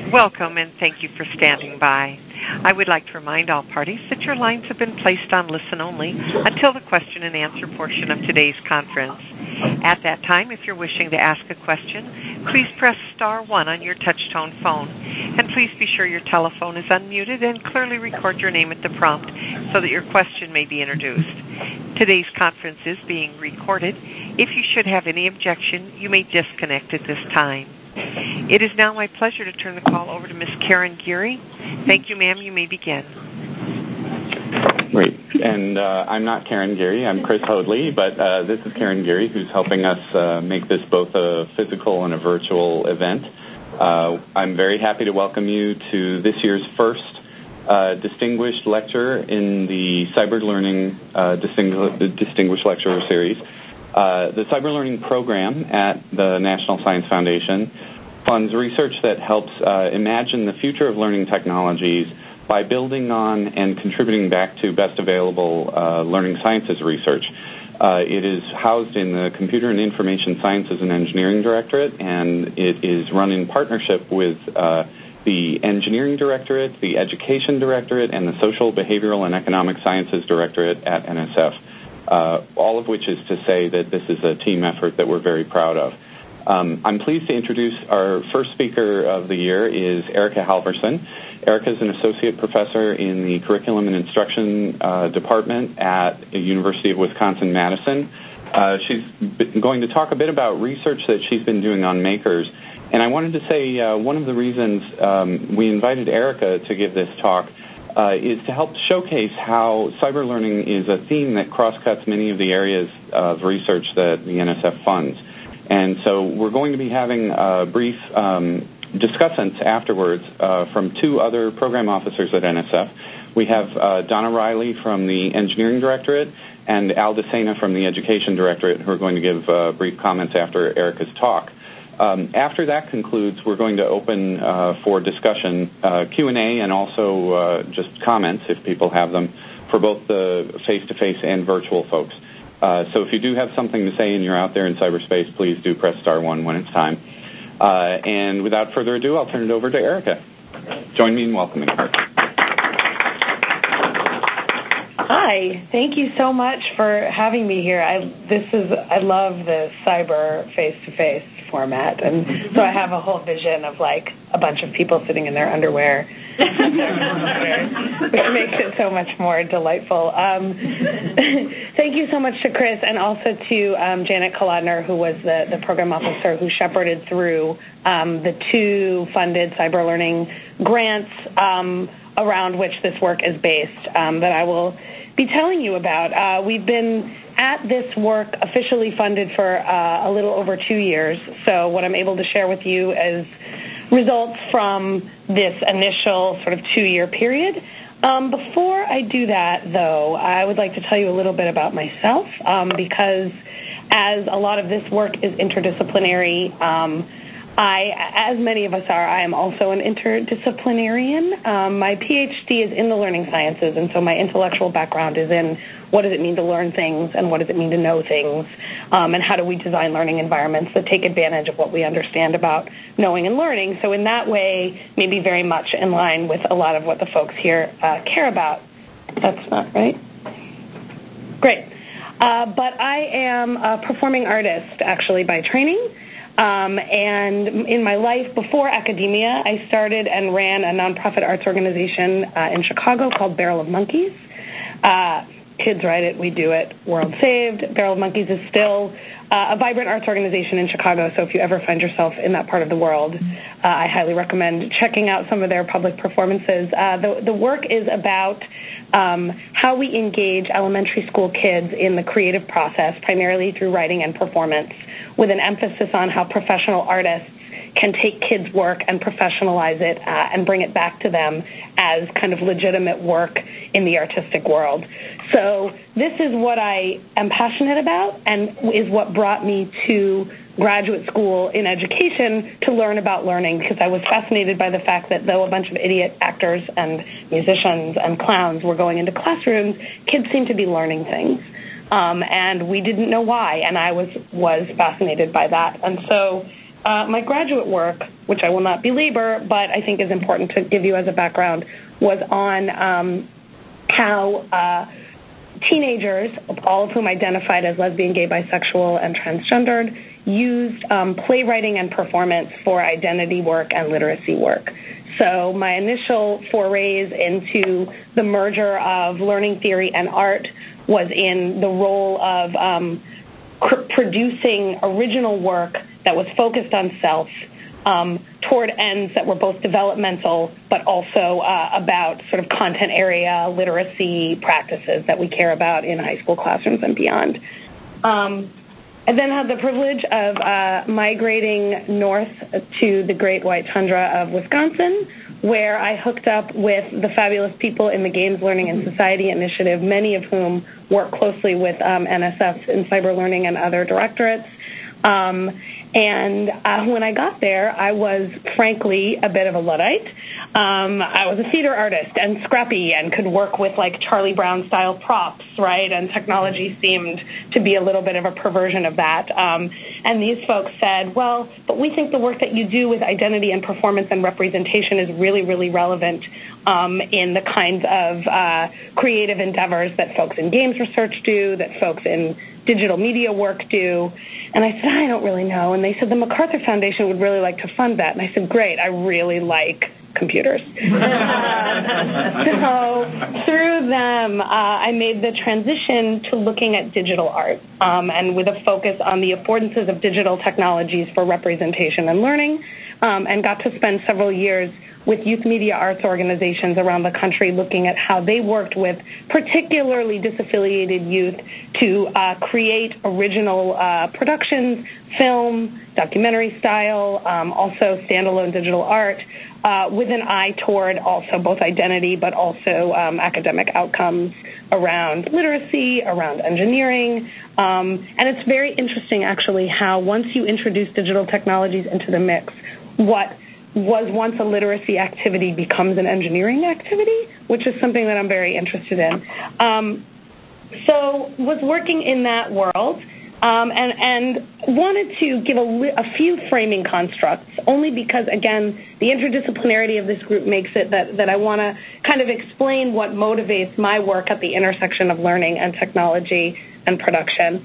Welcome and thank you for standing by. I would like to remind all parties that your lines have been placed on listen only until the question and answer portion of today's conference. At that time, if you're wishing to ask a question, please press star 1 on your touch-tone phone. And please be sure your telephone is unmuted and clearly record your name at the prompt so that your question may be introduced. Today's conference is being recorded. If you should have any objection, you may disconnect at this time. It is now my pleasure to turn the call over to Ms. Karen Geary. Thank you, ma'am. You may begin. Great. And I'm not Karen Geary. I'm Chris Hoadley, but this is Karen Geary, who's helping us make this both a physical and a virtual event. I'm very happy to welcome you to this year's first distinguished lecture in the Cyber Learning Distinguished Lecturer Series. The Cyber Learning Program at the National Science Foundation funds research that helps imagine the future of learning technologies by building on and contributing back to best available learning sciences research. It is housed in the Computer and Information Sciences and Engineering Directorate, and it is run in partnership with the Engineering Directorate, the Education Directorate, and the Social, Behavioral, and Economic Sciences Directorate at NSF. All of which is to say that this is a team effort that we're very proud of. I'm pleased to introduce our first speaker of the year is Erica Halverson. Erica is an associate professor in the Curriculum and Instruction Department at the University of Wisconsin-Madison. She's going to talk a bit about research that she's been doing on makers. And I wanted to say one of the reasons we invited Erica to give this talk is to help showcase how cyber learning is a theme that cross-cuts many of the areas of research that the NSF funds. And so we're going to be having brief discussants afterwards from two other program officers at NSF. We have Donna Riley from the Engineering Directorate and Al DeSena from the Education Directorate, who are going to give brief comments after Erica's talk. After that concludes, we're going to open for discussion, Q&A, and also just comments, if people have them, for both the face-to-face and virtual folks. So if you do have something to say and you're out there in cyberspace, please do press star 1 when it's time. And without further ado, I'll turn it over to Erica. Join me in welcoming her. Hi, thank you so much for having me here. I love the cyber face-to-face format, and so I have a whole vision of like a bunch of people sitting in their underwear, which makes it so much more delightful. Thank you so much to Chris and also to Janet Kolodner, who was the program officer who shepherded through the two funded cyber learning grants around which this work is based that I will be telling you about. We've been at this work officially funded for a little over 2 years, so what I'm able to share with you is results from this initial sort of 2-year period. Before I do that, though, I would like to tell you a little bit about myself, because as a lot of this work is interdisciplinary, as many of us are, I am also an interdisciplinarian. My PhD is in the learning sciences, and so my intellectual background is in what does it mean to learn things and what does it mean to know things, and how do we design learning environments that take advantage of what we understand about knowing and learning. So in that way, maybe very much in line with a lot of what the folks here care about. That's not right? Great. But I am a performing artist, actually, by training. And in my life before academia, I started and ran a nonprofit arts organization in Chicago called Barrel of Monkeys. Kids write it, we do it, world saved. Barrel of Monkeys is still a vibrant arts organization in Chicago, so if you ever find yourself in that part of the world, I highly recommend checking out some of their public performances. The work is about how we engage elementary school kids in the creative process, primarily through writing and performance, with an emphasis on how professional artists can take kids' work and professionalize it and bring it back to them as kind of legitimate work in the artistic world. So this is what I am passionate about and is what brought me to graduate school in education to learn about learning, because I was fascinated by the fact that though a bunch of idiot actors and musicians and clowns were going into classrooms, kids seemed to be learning things. And we didn't know why, and I was fascinated by that. And so my graduate work, which I will not belabor, but I think is important to give you as a background, was on how teenagers, all of whom identified as lesbian, gay, bisexual, and transgendered, used playwriting and performance for identity work and literacy work. So my initial forays into the merger of learning theory and art was in the role of producing original work that was focused on self toward ends that were both developmental but also about sort of content area literacy practices that we care about in high school classrooms and beyond. I then had the privilege of migrating north to the great white tundra of Wisconsin, where I hooked up with the fabulous people in the Games Learning and Society Initiative, many of whom work closely with NSF in cyber learning and other directorates. And when I got there, I was, frankly, a bit of a Luddite. I was a theater artist and scrappy and could work with, like, Charlie Brown-style props, right? And technology seemed to be a little bit of a perversion of that. And these folks said, well, but we think the work that you do with identity and performance and representation is really, really relevant in the kinds of creative endeavors that folks in games research do, that folks in digital media work do. And I said, I don't really know. And they said, the MacArthur Foundation would really like to fund that. And I said, great, I really like computers. So through them, I made the transition to looking at digital art and with a focus on the affordances of digital technologies for representation and learning, and got to spend several years with youth media arts organizations around the country looking at how they worked with particularly disaffiliated youth to create original productions, film, documentary style, also standalone digital art, with an eye toward also both identity but also academic outcomes around literacy, around engineering. And it's very interesting, actually, how once you introduce digital technologies into the mix, what was once a literacy activity becomes an engineering activity, which is something that I'm very interested in. So was working in that world and wanted to give a few framing constructs, only because, again, the interdisciplinarity of this group makes it that I want to kind of explain what motivates my work at the intersection of learning and technology and production.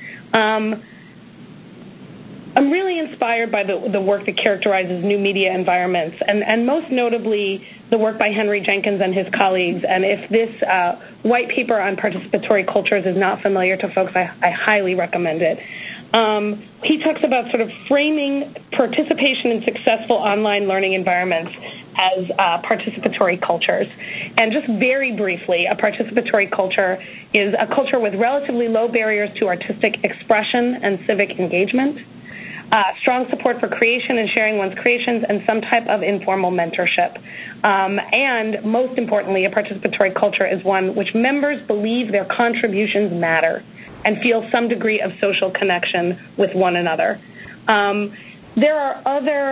I'm really inspired by the work that characterizes new media environments, and most notably the work by Henry Jenkins and his colleagues. And if this white paper on participatory cultures is not familiar to folks, I highly recommend it. He talks about sort of framing participation in successful online learning environments as participatory cultures. And just very briefly, a participatory culture is a culture with relatively low barriers to artistic expression and civic engagement, strong support for creation and sharing one's creations, and some type of informal mentorship. And most importantly, a participatory culture is one which members believe their contributions matter and feel some degree of social connection with one another. There are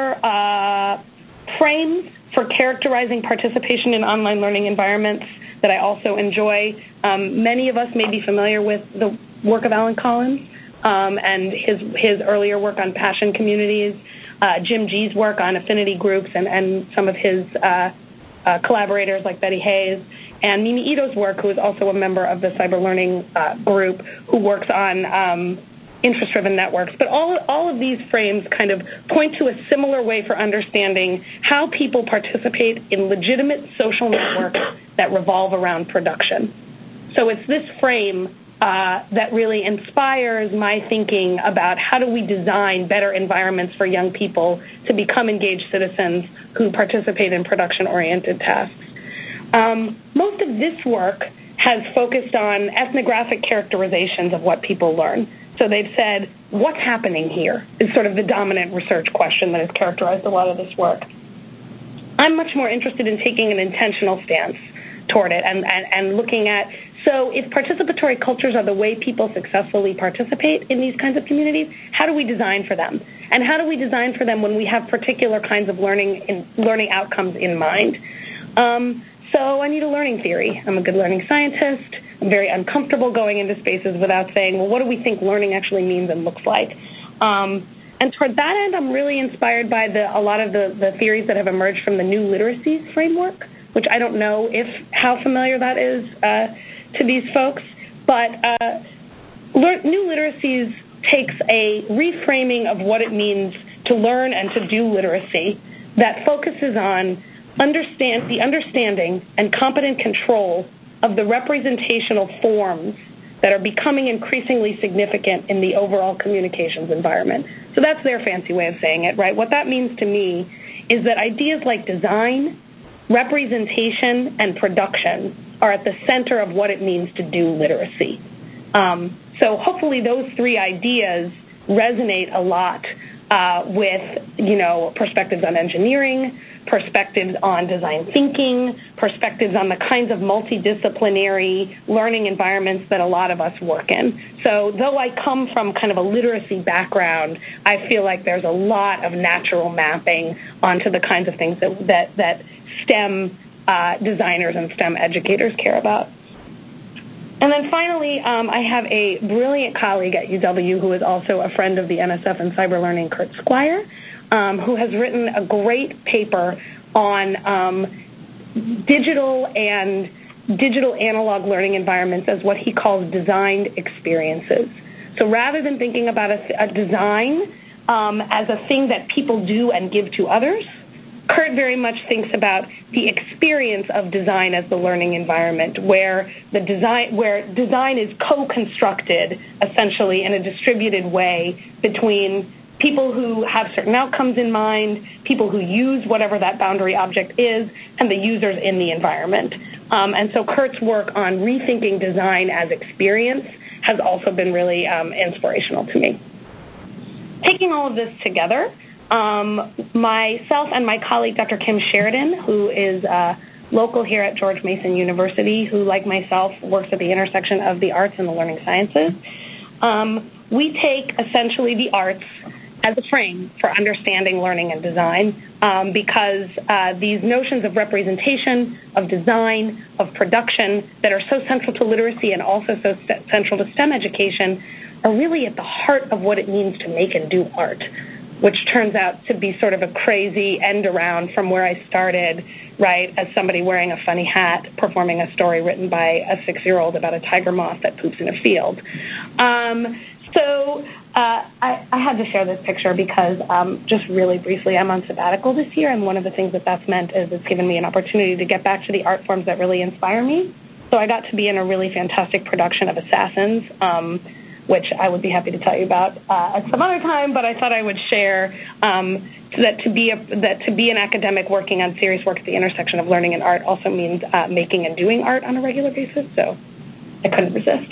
other frames for characterizing participation in online learning environments that I also enjoy. Many of us may be familiar with the work of Alan Collins, and his earlier work on passion communities, Jim G's work on affinity groups, and some of his collaborators like Betty Hayes, and Mimi Ito's work, who is also a member of the cyber learning group, who works on interest-driven networks. But all of these frames kind of point to a similar way for understanding how people participate in legitimate social networks that revolve around production. So it's this frame that really inspires my thinking about how do we design better environments for young people to become engaged citizens who participate in production-oriented tasks. Most of this work has focused on ethnographic characterizations of what people learn. So they've said, what's happening here is sort of the dominant research question that has characterized a lot of this work. I'm much more interested in taking an intentional stance toward it and looking at, so if participatory cultures are the way people successfully participate in these kinds of communities, how do we design for them? And how do we design for them when we have particular kinds of learning outcomes in mind? So I need a learning theory. I'm a good learning scientist. I'm very uncomfortable going into spaces without saying, well, what do we think learning actually means and looks like? And toward that end, I'm really inspired by a lot of the theories that have emerged from the New Literacies framework, which I don't know how familiar that is to these folks. But New Literacies takes a reframing of what it means to learn and to do literacy that focuses on the understanding and competent control of the representational forms that are becoming increasingly significant in the overall communications environment. So that's their fancy way of saying it, right? What that means to me is that ideas like design, representation, and production are at the center of what it means to do literacy. So hopefully those three ideas resonate a lot with, perspectives on engineering, perspectives on design thinking, perspectives on the kinds of multidisciplinary learning environments that a lot of us work in. So though I come from kind of a literacy background, I feel like there's a lot of natural mapping onto the kinds of things that STEM designers and STEM educators care about. And then finally, I have a brilliant colleague at UW who is also a friend of the NSF and Cyber Learning, Kurt Squire, who has written a great paper on digital analog learning environments as what he calls designed experiences. So rather than thinking about a design as a thing that people do and give to others, Kurt very much thinks about the experience of design as the learning environment, where design is co-constructed essentially in a distributed way between people who have certain outcomes in mind, people who use whatever that boundary object is, and the users in the environment. And so Kurt's work on rethinking design as experience has also been really inspirational to me. Taking all of this together, myself and my colleague, Dr. Kim Sheridan, who is local here at George Mason University, who, like myself, works at the intersection of the arts and the learning sciences, we take essentially the arts as a frame for understanding learning and design because these notions of representation, of design, of production that are so central to literacy and also so central to STEM education are really at the heart of what it means to make and do art, which turns out to be sort of a crazy end around from where I started, right, as somebody wearing a funny hat performing a story written by a 6-year-old about a tiger moth that poops in a field. I had to share this picture because just really briefly, I'm on sabbatical this year, and one of the things that's meant is it's given me an opportunity to get back to the art forms that really inspire me. So I got to be in a really fantastic production of Assassins, which I would be happy to tell you about at some other time, but I thought I would share that to be an academic working on serious work at the intersection of learning and art also means making and doing art on a regular basis, so I couldn't resist.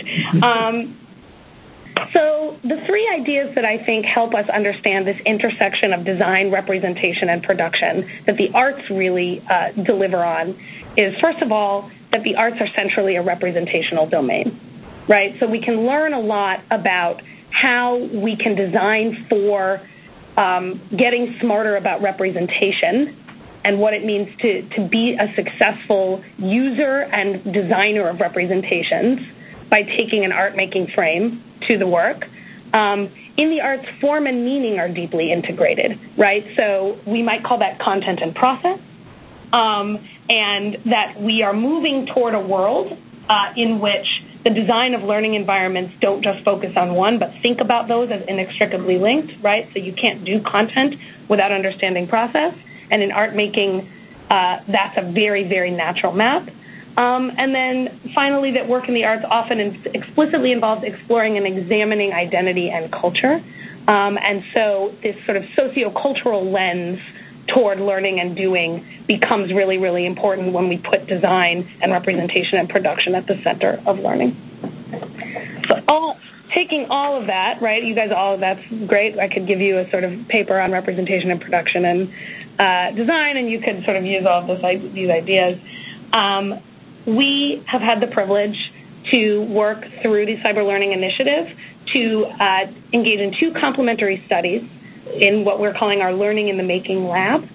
So the three ideas that I think help us understand this intersection of design, representation, and production that the arts really deliver on is, first of all, that the arts are centrally a representational domain. Right, so we can learn a lot about how we can design for getting smarter about representation and what it means to be a successful user and designer of representations by taking an art-making frame to the work. In the arts, form and meaning are deeply integrated, right? So we might call that content and process, and that we are moving toward a world in which the design of learning environments don't just focus on one, but think about those as inextricably linked, right? So you can't do content without understanding process. And in art making, that's a very, very natural map. And then finally, that work in the arts often explicitly involves exploring and examining identity and culture. And so this sort of sociocultural lens toward learning and doing becomes really, really important when we put design and representation and production at the center of learning. So taking all of that, right, you guys, all of that's great. I could give you a sort of paper on representation and production and design, and you could sort of use all of these ideas. We have had the privilege to work through the Cyber Learning Initiative to engage in 2 complementary studies in what we're calling our Learning in the Making lab.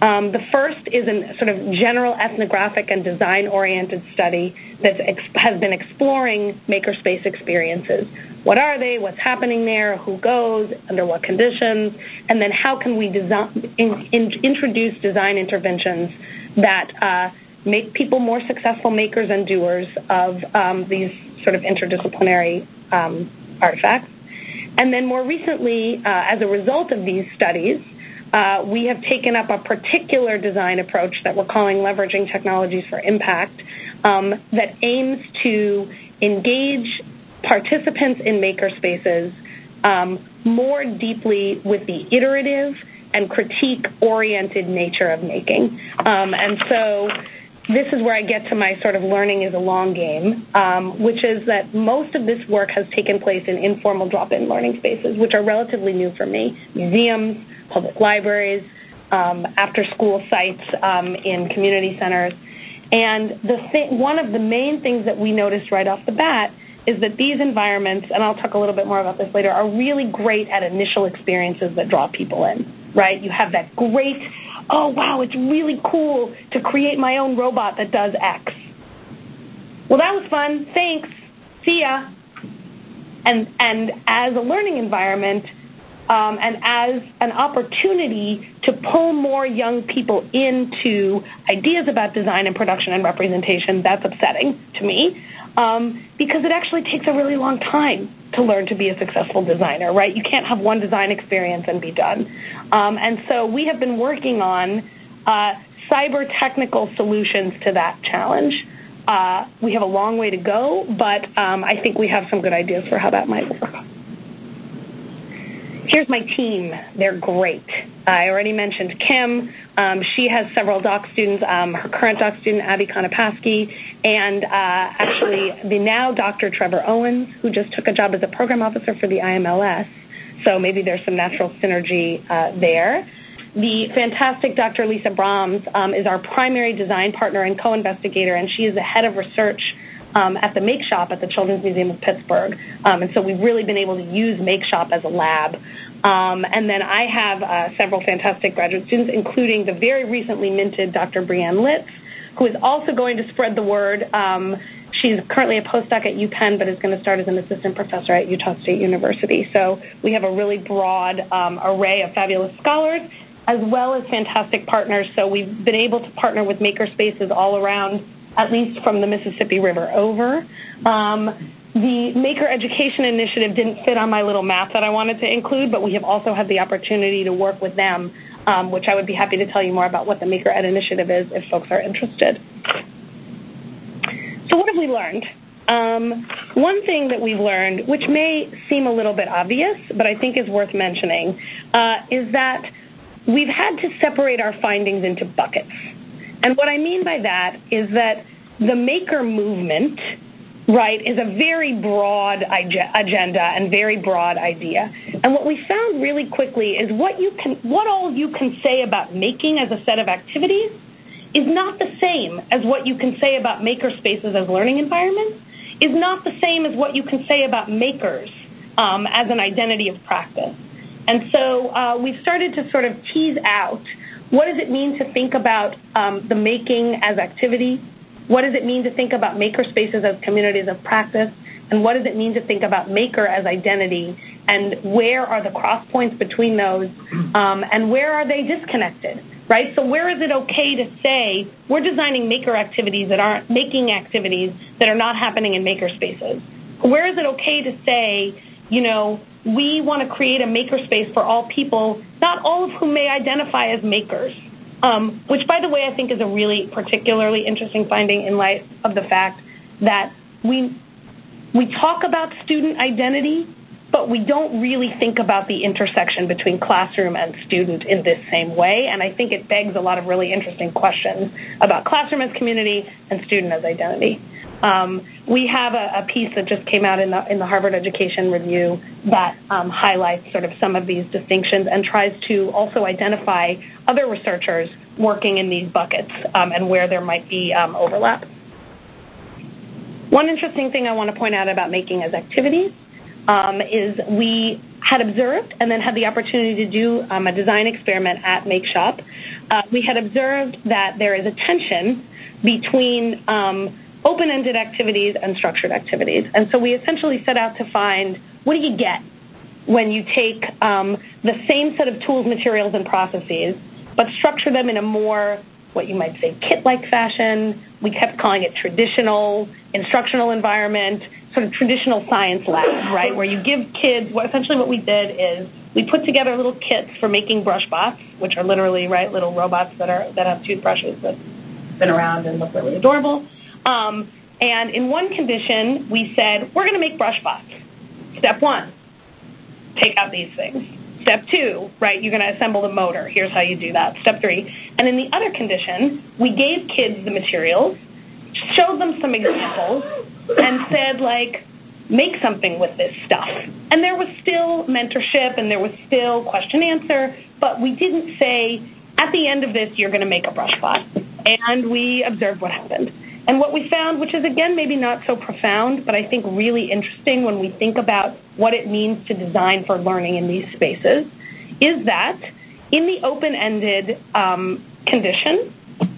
The first is a sort of general ethnographic and design-oriented study that has been exploring makerspace experiences. What are they? What's happening there? Who goes? Under what conditions? And then how can we introduce design interventions that make people more successful makers and doers of these sort of interdisciplinary artifacts. And then more recently, as a result of these studies, we have taken up a particular design approach that we're calling Leveraging Technologies for Impact that aims to engage participants in makerspaces more deeply with the iterative and critique-oriented nature of making. And so this is where I get to my sort of learning is a long game, which is that most of this work has taken place in informal drop-in learning spaces, which are relatively new for me. Museums, public libraries, after-school sites in community centers. And one of the main things that we noticed right off the bat is that these environments, and I'll talk a little bit more about this later, are really great at initial experiences that draw people in, right? You have that great, oh, wow, it's really cool to create my own robot that does X. Well, that was fun. Thanks. See ya. And as a learning environment, and as an opportunity to pull more young people into ideas about design and production and representation, that's upsetting to me, because it actually takes a really long time to learn to be a successful designer, right? You can't have one design experience and be done. And so we have been working on cyber-technical solutions to that challenge. We have a long way to go, but I think we have some good ideas for how that might work. Here's my team. They're great. I already mentioned Kim. She has several doc students, her current doc student, Abby Konopasky, and actually the now Dr. Trevor Owens, who just took a job as a program officer for the IMLS. So maybe there's some natural synergy there. The fantastic Dr. Lisa Brahms is our primary design partner and co-investigator, and she is the head of research at the Make Shop at the Children's Museum of Pittsburgh. And so we've really been able to use Make Shop as a lab. And then I have several fantastic graduate students, including the very recently minted Dr. Brianne Litz, who is also going to spread the word. She's currently a postdoc at UPenn, but is going to start as an assistant professor at Utah State University. So we have a really broad array of fabulous scholars, as well as fantastic partners. So we've been able to partner with makerspaces all around, at least from the Mississippi River over. The Maker Education Initiative didn't fit on my little map that I wanted to include, but we have also had the opportunity to work with them, which I would be happy to tell you more about what the Maker Ed Initiative is if folks are interested. So what have we learned? One thing that we've learned, which may seem a little bit obvious, but I think is worth mentioning, is that we've had to separate our findings into buckets. And what I mean by that is that the maker movement, right, is a very broad agenda and very broad idea. And what we found really quickly is what all you can say about making as a set of activities is not the same as what you can say about maker spaces as learning environments, is not the same as what you can say about makers as an identity of practice. And so we've started to sort of tease out, what does it mean to think about the making as activity? What does it mean to think about maker spaces as communities of practice? And what does it mean to think about maker as identity? And where are the cross points between those? And where are they disconnected? Right? So where is it okay to say we're designing maker activities that aren't making activities that are not happening in maker spaces? Where is it okay to say, we want to create a makerspace for all people, not all of whom may identify as makers, which, by the way, I think is a really particularly interesting finding in light of the fact that we talk about student identity, but we don't really think about the intersection between classroom and student in this same way, and I think it begs a lot of really interesting questions about classroom as community and student as identity. We have a piece that just came out in the Harvard Education Review that highlights sort of some of these distinctions and tries to also identify other researchers working in these buckets and where there might be overlap. One interesting thing I want to point out about making as activities is we had observed and then had the opportunity to do a design experiment at Make Shop, we had observed that there is a tension between open-ended activities and structured activities. And so we essentially set out to find, what do you get when you take the same set of tools, materials, and processes, but structure them in a more, what you might say, kit-like fashion. We kept calling it traditional instructional environment, sort of traditional science lab, right, where you give kids, essentially what we did is we put together little kits for making brush bots, which are literally, right, little robots that have toothbrushes that spin around and look really adorable. And in one condition, we said, we're going to make brush bots. Step 1, take out these things. Step 2, right, you're going to assemble the motor. Here's how you do that. Step 3. And in the other condition, we gave kids the materials, showed them some examples, and said, like, make something with this stuff. And there was still mentorship and there was still question-answer, but we didn't say, at the end of this, you're going to make a brush bot. And we observed what happened. And what we found, which is, again, maybe not so profound, but I think really interesting when we think about what it means to design for learning in these spaces, is that in the open-ended condition,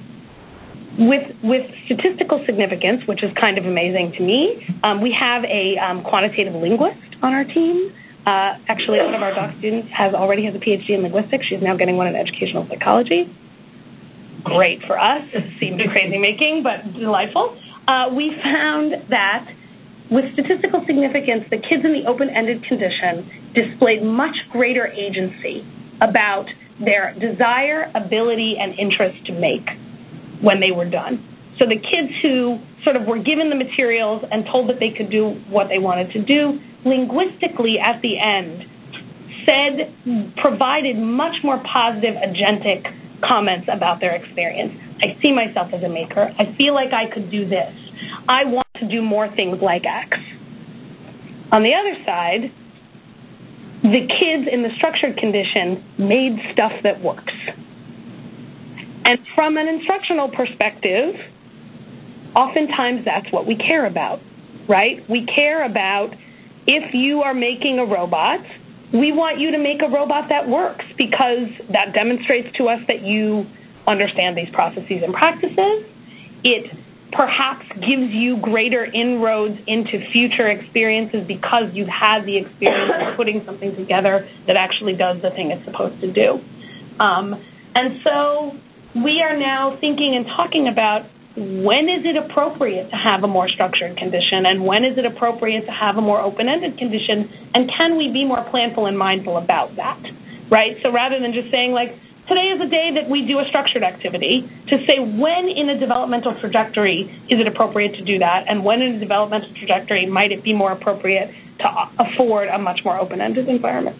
with statistical significance, which is kind of amazing to me, we have a quantitative linguist on our team. Actually, one of our doc students already has a PhD in linguistics. She's now getting one in educational psychology. Great for us. It seemed crazy-making, but delightful. We found that with statistical significance, the kids in the open-ended condition displayed much greater agency about their desire, ability, and interest to make when they were done. So the kids who sort of were given the materials and told that they could do what they wanted to do, linguistically at the end, provided much more positive, agentic comments about their experience. I see myself as a maker. I feel like I could do this. I want to do more things like X. On the other side, the kids in the structured condition made stuff that works. And from an instructional perspective, oftentimes that's what we care about, right? We care about if you are making a robot, we want you to make a robot that works because that demonstrates to us that you understand these processes and practices. It perhaps gives you greater inroads into future experiences because you've had the experience of putting something together that actually does the thing it's supposed to do. And so we are now thinking and talking about when is it appropriate to have a more structured condition and when is it appropriate to have a more open-ended condition, and can we be more planful and mindful about that, right? So rather than just saying, like, today is a day that we do a structured activity, to say when in a developmental trajectory is it appropriate to do that, and when in a developmental trajectory might it be more appropriate to afford a much more open-ended environment.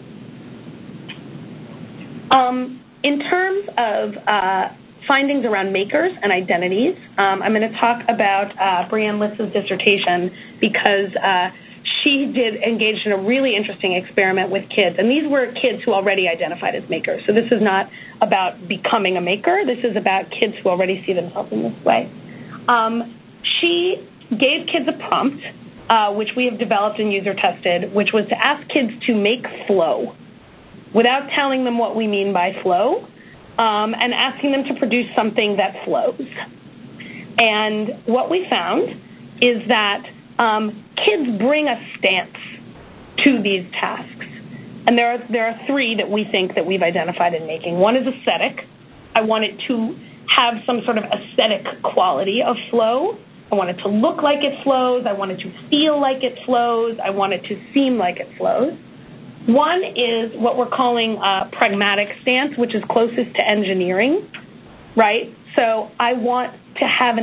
In terms of findings around makers and identities, I'm going to talk about Brianne Litz's dissertation because she did engage in a really interesting experiment with kids. And these were kids who already identified as makers. So this is not about becoming a maker. This is about kids who already see themselves in this way. She gave kids a prompt, which we have developed and user tested, which was to ask kids to make flow without telling them what we mean by flow, and asking them to produce something that flows. And what we found is that kids bring a stance to these tasks. And there are three that we think that we've identified in making. One is aesthetic. I want it to have some sort of aesthetic quality of flow. I want it to look like it flows. I want it to feel like it flows. I want it to seem like it flows. One is what we're calling a pragmatic stance, which is closest to engineering, right? So I want to have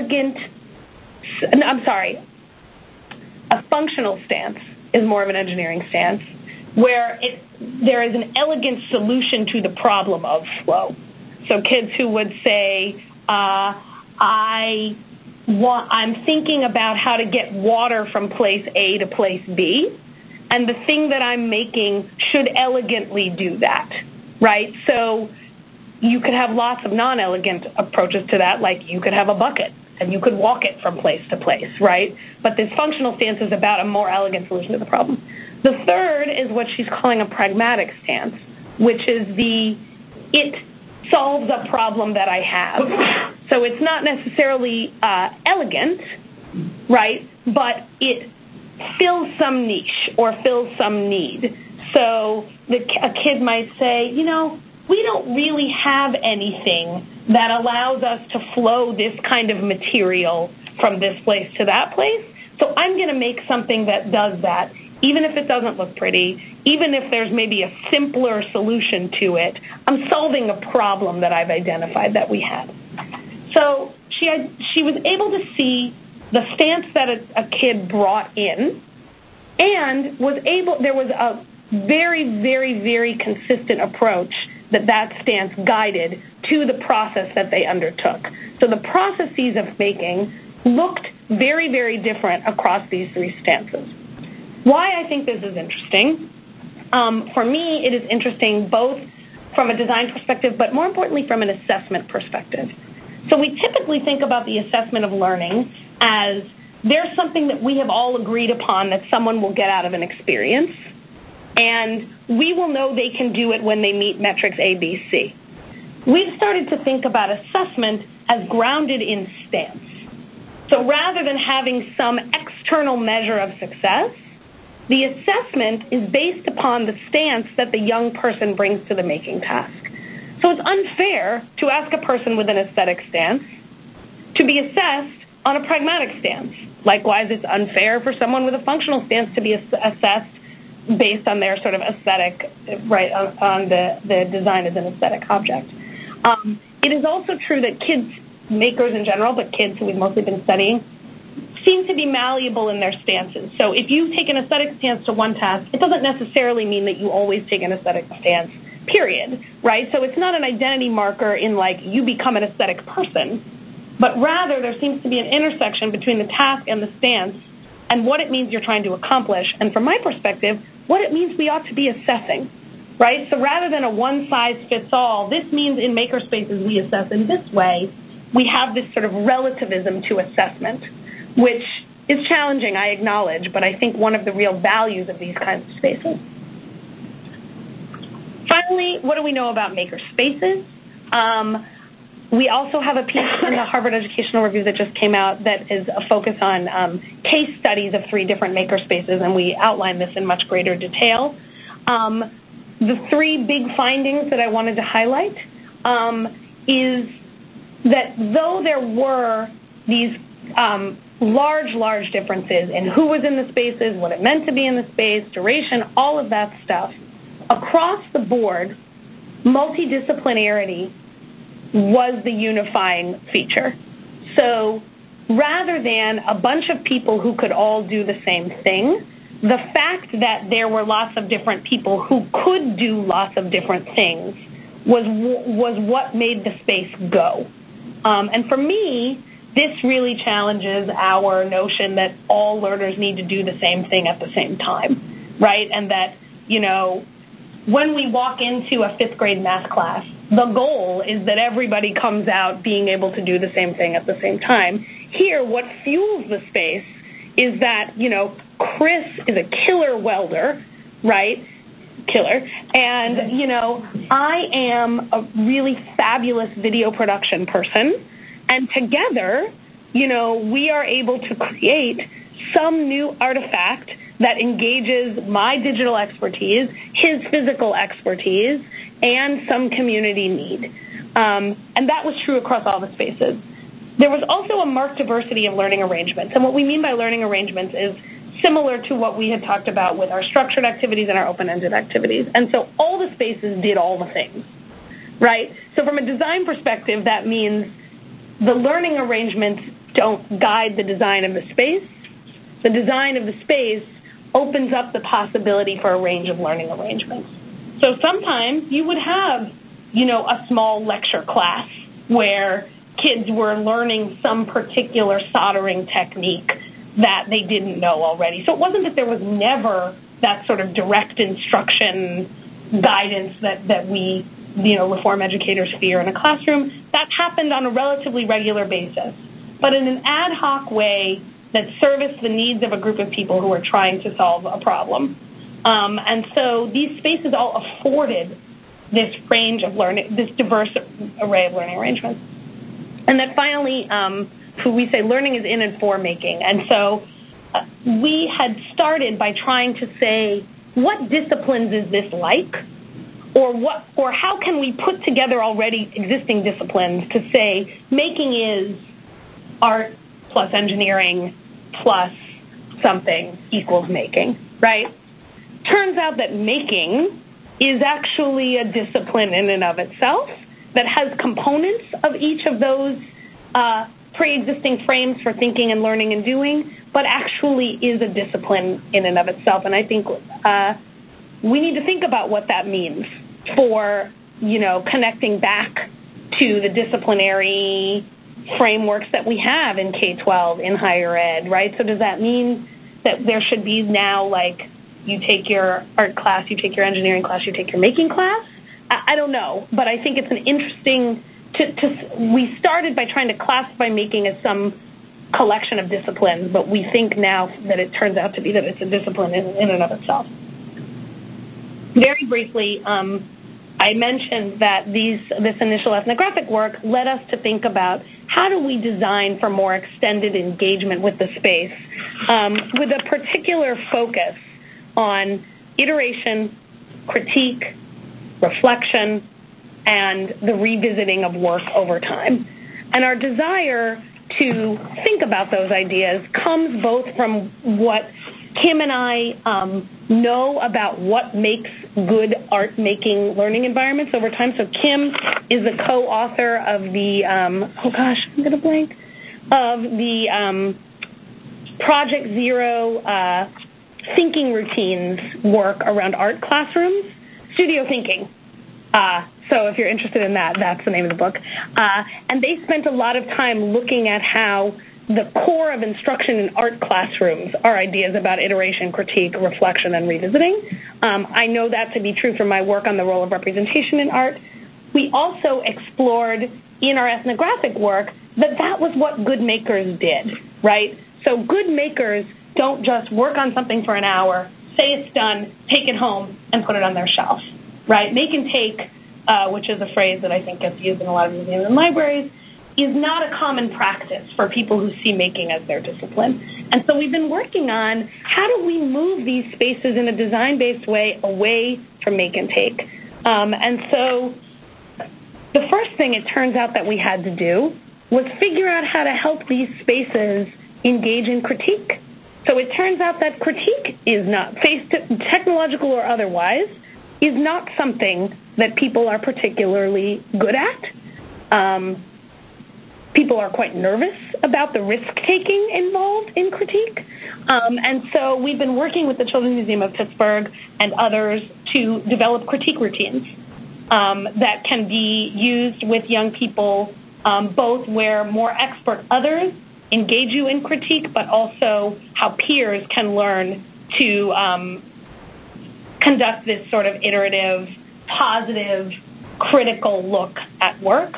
a functional stance is more of an engineering stance, where there is an elegant solution to the problem of flow. So kids who would say, I'm thinking about how to get water from place A to place B, and the thing that I'm making should elegantly do that, right? So you could have lots of non-elegant approaches to that, like you could have a bucket and you could walk it from place to place, right? But this functional stance is about a more elegant solution to the problem. The third is what she's calling a pragmatic stance, which is it solves a problem that I have. So it's not necessarily elegant, right, but it fills some niche or fills some need. So a kid might say, we don't really have anything that allows us to flow this kind of material from this place to that place, so I'm going to make something that does that, even if it doesn't look pretty, even if there's maybe a simpler solution to it. I'm solving a problem that I've identified that we had. So she was able to see the stance that a kid brought in, and there was a very, very, very consistent approach that stance guided to the process that they undertook. So the processes of making looked very, very different across these three stances. Why I think this is interesting, for me, it is interesting both from a design perspective, but more importantly from an assessment perspective. So we typically think about the assessment of learning as there's something that we have all agreed upon that someone will get out of an experience, and we will know they can do it when they meet metrics A, B, C. We've started to think about assessment as grounded in stance. So rather than having some external measure of success, the assessment is based upon the stance that the young person brings to the making task. So it's unfair to ask a person with an aesthetic stance to be assessed on a pragmatic stance. Likewise, it's unfair for someone with a functional stance to be assessed based on their sort of aesthetic, right, on the design as an aesthetic object. It is also true that kids, makers in general, but kids who we've mostly been studying, seem to be malleable in their stances. So if you take an aesthetic stance to one task, it doesn't necessarily mean that you always take an aesthetic stance, period, right? So it's not an identity marker in like you become an aesthetic person, but rather there seems to be an intersection between the task and the stance and what it means you're trying to accomplish. And from my perspective, what it means we ought to be assessing, right? So rather than a one-size-fits-all, this means in makerspaces we assess in this way, we have this sort of relativism to assessment, which is challenging, I acknowledge, but I think one of the real values of these kinds of spaces. Finally, what do we know about makerspaces? We also have a piece in the Harvard Educational Review that just came out that is a focus on case studies of 3 different makerspaces, and we outline this in much greater detail. The 3 big findings that I wanted to highlight is that though there were these large differences in who was in the spaces, what it meant to be in the space, duration, all of that stuff, across the board, multidisciplinarity was the unifying feature. So rather than a bunch of people who could all do the same thing, the fact that there were lots of different people who could do lots of different things was what made the space go. And for me, this really challenges our notion that all learners need to do the same thing at the same time, right? And that, when we walk into a 5th grade math class, the goal is that everybody comes out being able to do the same thing at the same time. Here, what fuels the space is that, Chris is a killer welder, right? Killer. And, I am a really fabulous video production person. And together, we are able to create some new artifact that engages my digital expertise, his physical expertise, and some community need. And that was true across all the spaces. There was also a marked diversity of learning arrangements. And what we mean by learning arrangements is similar to what we had talked about with our structured activities and our open-ended activities. And so all the spaces did all the things, right? So from a design perspective, that means the learning arrangements don't guide the design of the space. The design of the space opens up the possibility for a range of learning arrangements. So sometimes you would have, a small lecture class where kids were learning some particular soldering technique that they didn't know already. So it wasn't that there was never that sort of direct instruction guidance that we, reform educators fear in a classroom. That happened on a relatively regular basis, but in an ad hoc way that serviced the needs of a group of people who were trying to solve a problem. And so these spaces all afforded this range of learning, this diverse array of learning arrangements. And then finally, we say learning is in and for making. And so we had started by trying to say, what disciplines is this like? Or how can we put together already existing disciplines to say making is art plus engineering plus something equals making, right? Turns out that making is actually a discipline in and of itself that has components of each of those pre-existing frames for thinking and learning and doing, but actually is a discipline in and of itself. And I think we need to think about what that means for, connecting back to the disciplinary frameworks that we have in K-12, in higher ed, right? So does that mean that there should be now, like, you take your art class, you take your engineering class, you take your making class? I don't know, but I think it's an interesting we started by trying to classify making as some collection of disciplines, but we think now that it turns out to be that it's a discipline in and of itself. Very briefly, I mentioned that this initial ethnographic work led us to think about how do we design for more extended engagement with the space, with a particular focus on iteration, critique, reflection, and the revisiting of work over time. And our desire to think about those ideas comes both from what Kim and I know about what makes good art-making learning environments over time. So Kim is the co-author of the, of the Project Zero thinking routines work around art classrooms, studio thinking. So if you're interested in that, that's the name of the book. And they spent a lot of time looking at how the core of instruction in art classrooms are ideas about iteration, critique, reflection, and revisiting. I know that to be true from my work on the role of representation in art. We also explored in our ethnographic work that was what good makers did, right? So good makers don't just work on something for an hour, say it's done, take it home, and put it on their shelf, right? Make and take, which is a phrase that I think gets used in a lot of museums and libraries, is not a common practice for people who see making as their discipline. And so we've been working on how do we move these spaces in a design-based way away from make and take. And so the first thing it turns out that we had to do was figure out how to help these spaces engage in critique. So it turns out that critique is not, technological or otherwise, is not something that people are particularly good at. People are quite nervous about the risk-taking involved in critique. And so we've been working with the Children's Museum of Pittsburgh and others to develop critique routines that can be used with young people, both where more expert others engage you in critique, but also how peers can learn to conduct this sort of iterative, positive, critical look at work.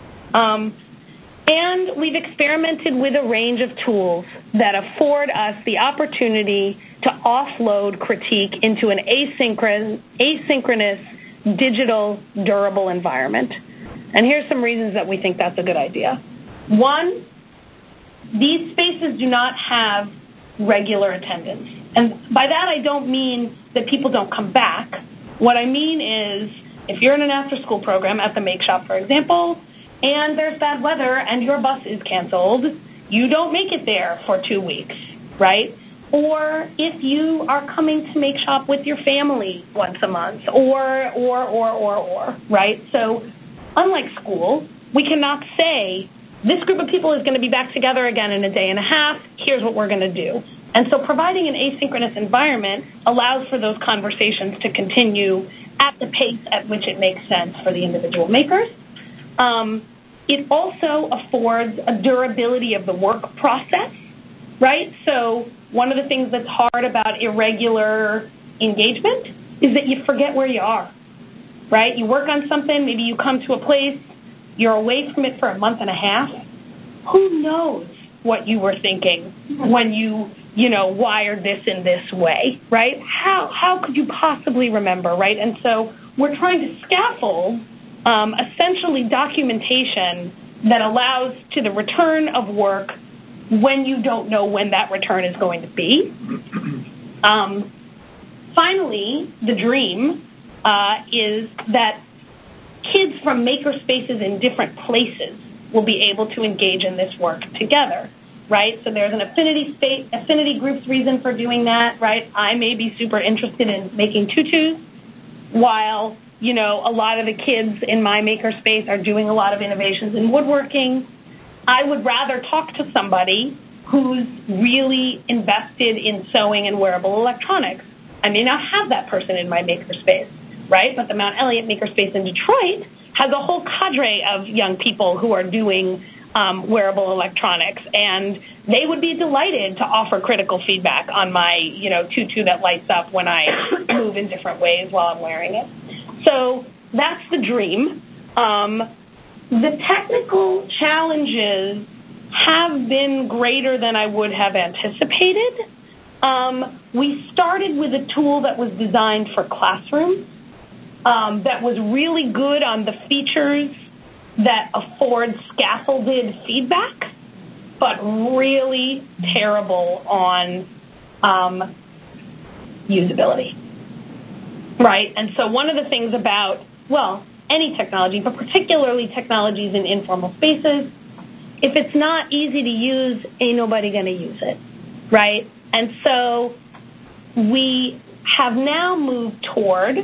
And we've experimented with a range of tools that afford us the opportunity to offload critique into an asynchronous, digital, durable environment. And here's some reasons that we think that's a good idea. One, these spaces do not have regular attendance. And by that, I don't mean that people don't come back. What I mean is, if you're in an after-school program at the Make Shop, for example, and there's bad weather and your bus is canceled, you don't make it there for 2 weeks, right? Or if you are coming to Make Shop with your family once a month, or, right? So unlike school, we cannot say, this group of people is going to be back together again in a day and a half, here's what we're going to do. And so providing an asynchronous environment allows for those conversations to continue at the pace at which it makes sense for the individual makers. It also affords a durability of the work process, right? So one of the things that's hard about irregular engagement is that you forget where you are, right? You work on something, maybe you come to a place, you're away from it for a month and a half. Who knows what you were thinking when you wired this in this way, right? How could you possibly remember, right? And so we're trying to scaffold essentially documentation that allows to the return of work when you don't know when that return is going to be. Finally, the dream is that kids from makerspaces in different places will be able to engage in this work together, right? So there's an affinity group's reason for doing that, right? I may be super interested in making tutus, while, a lot of the kids in my makerspace are doing a lot of innovations in woodworking. I would rather talk to somebody who's really invested in sewing and wearable electronics. I may not have that person in my makerspace, right? But the Mount Elliott Makerspace in Detroit has a whole cadre of young people who are doing wearable electronics, and they would be delighted to offer critical feedback on my, tutu that lights up when I move in different ways while I'm wearing it. So that's the dream. The technical challenges have been greater than I would have anticipated. We started with a tool that was designed for classrooms, that was really good on the features that afford scaffolded feedback, but really terrible on usability, right? And so one of the things about, any technology, but particularly technologies in informal spaces, if it's not easy to use, ain't nobody going to use it, right? And so we have now moved toward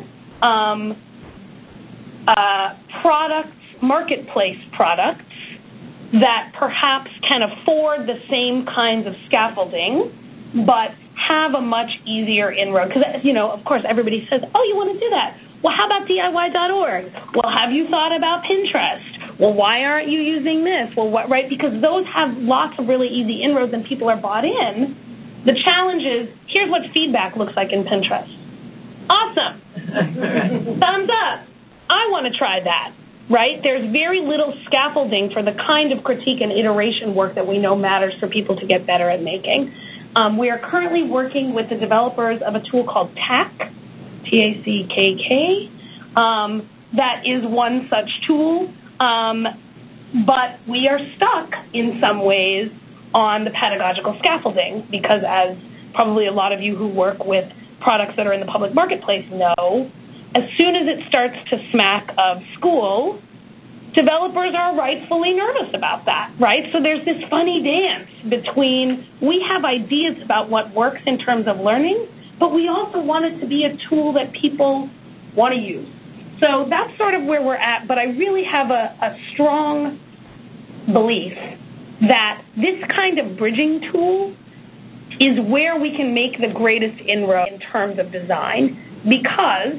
marketplace products that perhaps can afford the same kinds of scaffolding, but have a much easier inroad. Because, of course, everybody says, oh, you want to do that? Well, how about DIY.org? Well, have you thought about Pinterest? Well, why aren't you using this? Well, what, right? Because those have lots of really easy inroads and people are bought in. The challenge is, here's what feedback looks like in Pinterest. Awesome. Thumbs up. I want to try that, right? There's very little scaffolding for the kind of critique and iteration work that we know matters for people to get better at making. We are currently working with the developers of a tool called TACK, T-A-C-K-K. That is one such tool, but we are stuck in some ways on the pedagogical scaffolding because, as probably a lot of you who work with products that are in the public marketplace know, as soon as it starts to smack of school, developers are rightfully nervous about that, right? So there's this funny dance between we have ideas about what works in terms of learning, but we also want it to be a tool that people want to use. So that's sort of where we're at, but I really have a strong belief that this kind of bridging tool is where we can make the greatest inroad in terms of design, because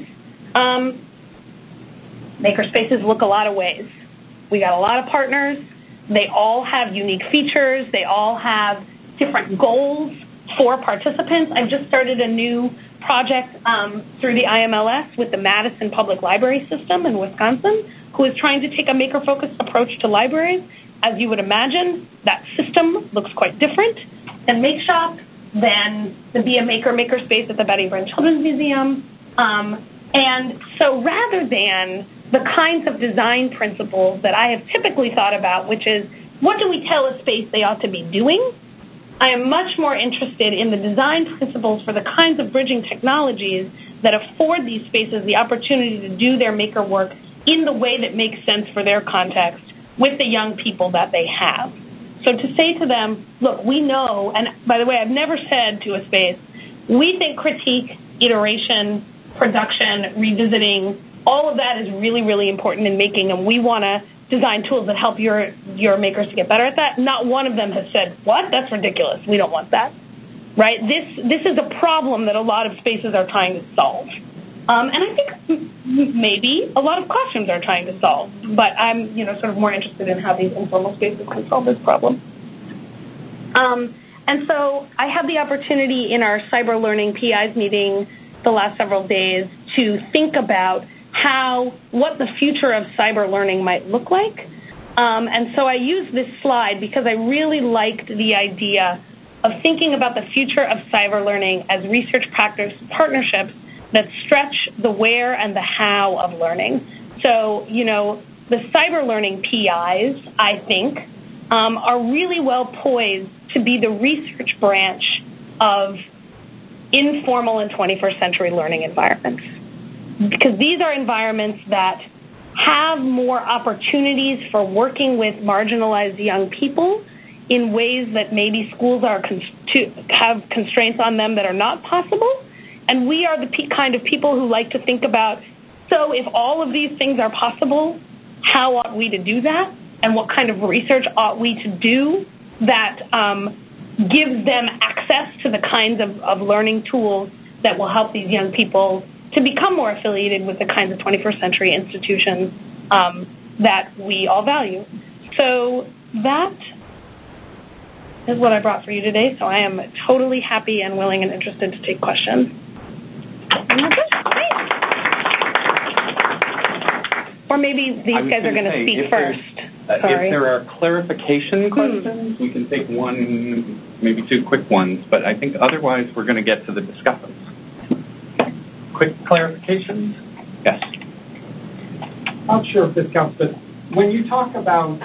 makerspaces look a lot of ways. We got a lot of partners. They all have unique features. They all have different goals for participants. I've just started a new project through the IMLS with the Madison Public Library System in Wisconsin, who is trying to take a maker-focused approach to libraries. As you would imagine, that system looks quite different than MakeShop, than the Be a Maker makerspace at the Betty Brant Children's Museum. And so rather than the kinds of design principles that I have typically thought about, which is what do we tell a space they ought to be doing, I am much more interested in the design principles for the kinds of bridging technologies that afford these spaces the opportunity to do their maker work in the way that makes sense for their context with the young people that they have. So to say to them, look, we know, and by the way, I've never said to a space, we think critique, iteration, production, revisiting, all of that is really, really important in making, and we want to design tools that help your makers to get better at that. Not one of them has said, what? That's ridiculous. We don't want that. Right? This is a problem that a lot of spaces are trying to solve. And I think maybe a lot of classrooms are trying to solve, but I'm sort of more interested in how these informal spaces can solve this problem. And so I had the opportunity in our cyber learning PIs meeting the last several days to think about what the future of cyber learning might look like. And so I used this slide because I really liked the idea of thinking about the future of cyber learning as research practice partnerships that stretch the where and the how of learning. So, the cyber learning PIs, I think, are really well poised to be the research branch of informal and 21st century learning environments. Because these are environments that have more opportunities for working with marginalized young people in ways that maybe schools have constraints on them that are not possible. And we are the kind of people who like to think about, so if all of these things are possible, how ought we to do that? And what kind of research ought we to do that gives them access to the kinds of learning tools that will help these young people to become more affiliated with the kinds of 21st century institutions that we all value. So that is what I brought for you today. So I am totally happy and willing and interested to take questions. Or maybe these guys are going to speak first. Sorry. If there are clarification questions, we can take one, maybe two quick ones, but I think otherwise we're going to get to the discussions. Quick clarifications? Yes. I'm not sure if this counts, but when you talk about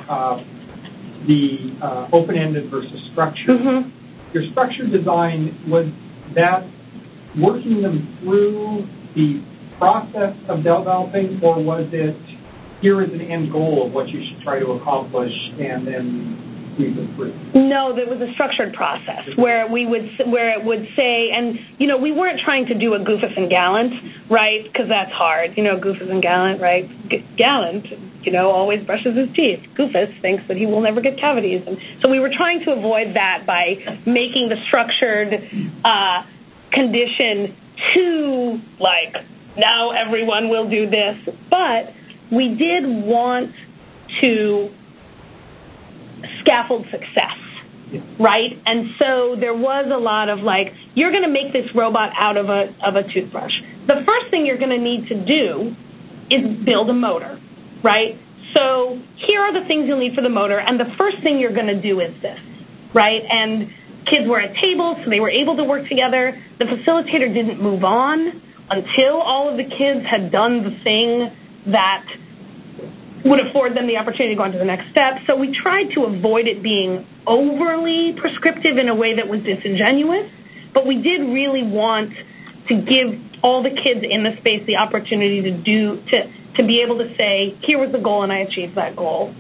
the open-ended versus structured, your structured design, was that working them through the process of developing, or was it here is an end goal of what you should try to accomplish and then squeeze it through? No, there was a structured process where it would say, and we weren't trying to do a Goofus and Gallant, right? Because that's hard. Goofus and Gallant, right? Gallant, always brushes his teeth. Goofus thinks that he will never get cavities, and so we were trying to avoid that by making the structured condition too now everyone will do this, but we did want to scaffold success, right? And so there was a lot of you're going to make this robot out of a toothbrush. The first thing you're going to need to do is build a motor, right? So here are the things you'll need for the motor, and the first thing you're going to do is this, right? And kids were at tables, so they were able to work together. The facilitator didn't move on until all of the kids had done the thing that would afford them the opportunity to go on to the next step. So we tried to avoid it being overly prescriptive in a way that was disingenuous, but we did really want to give all the kids in the space the opportunity to be able to say, here was the goal and I achieved that goal.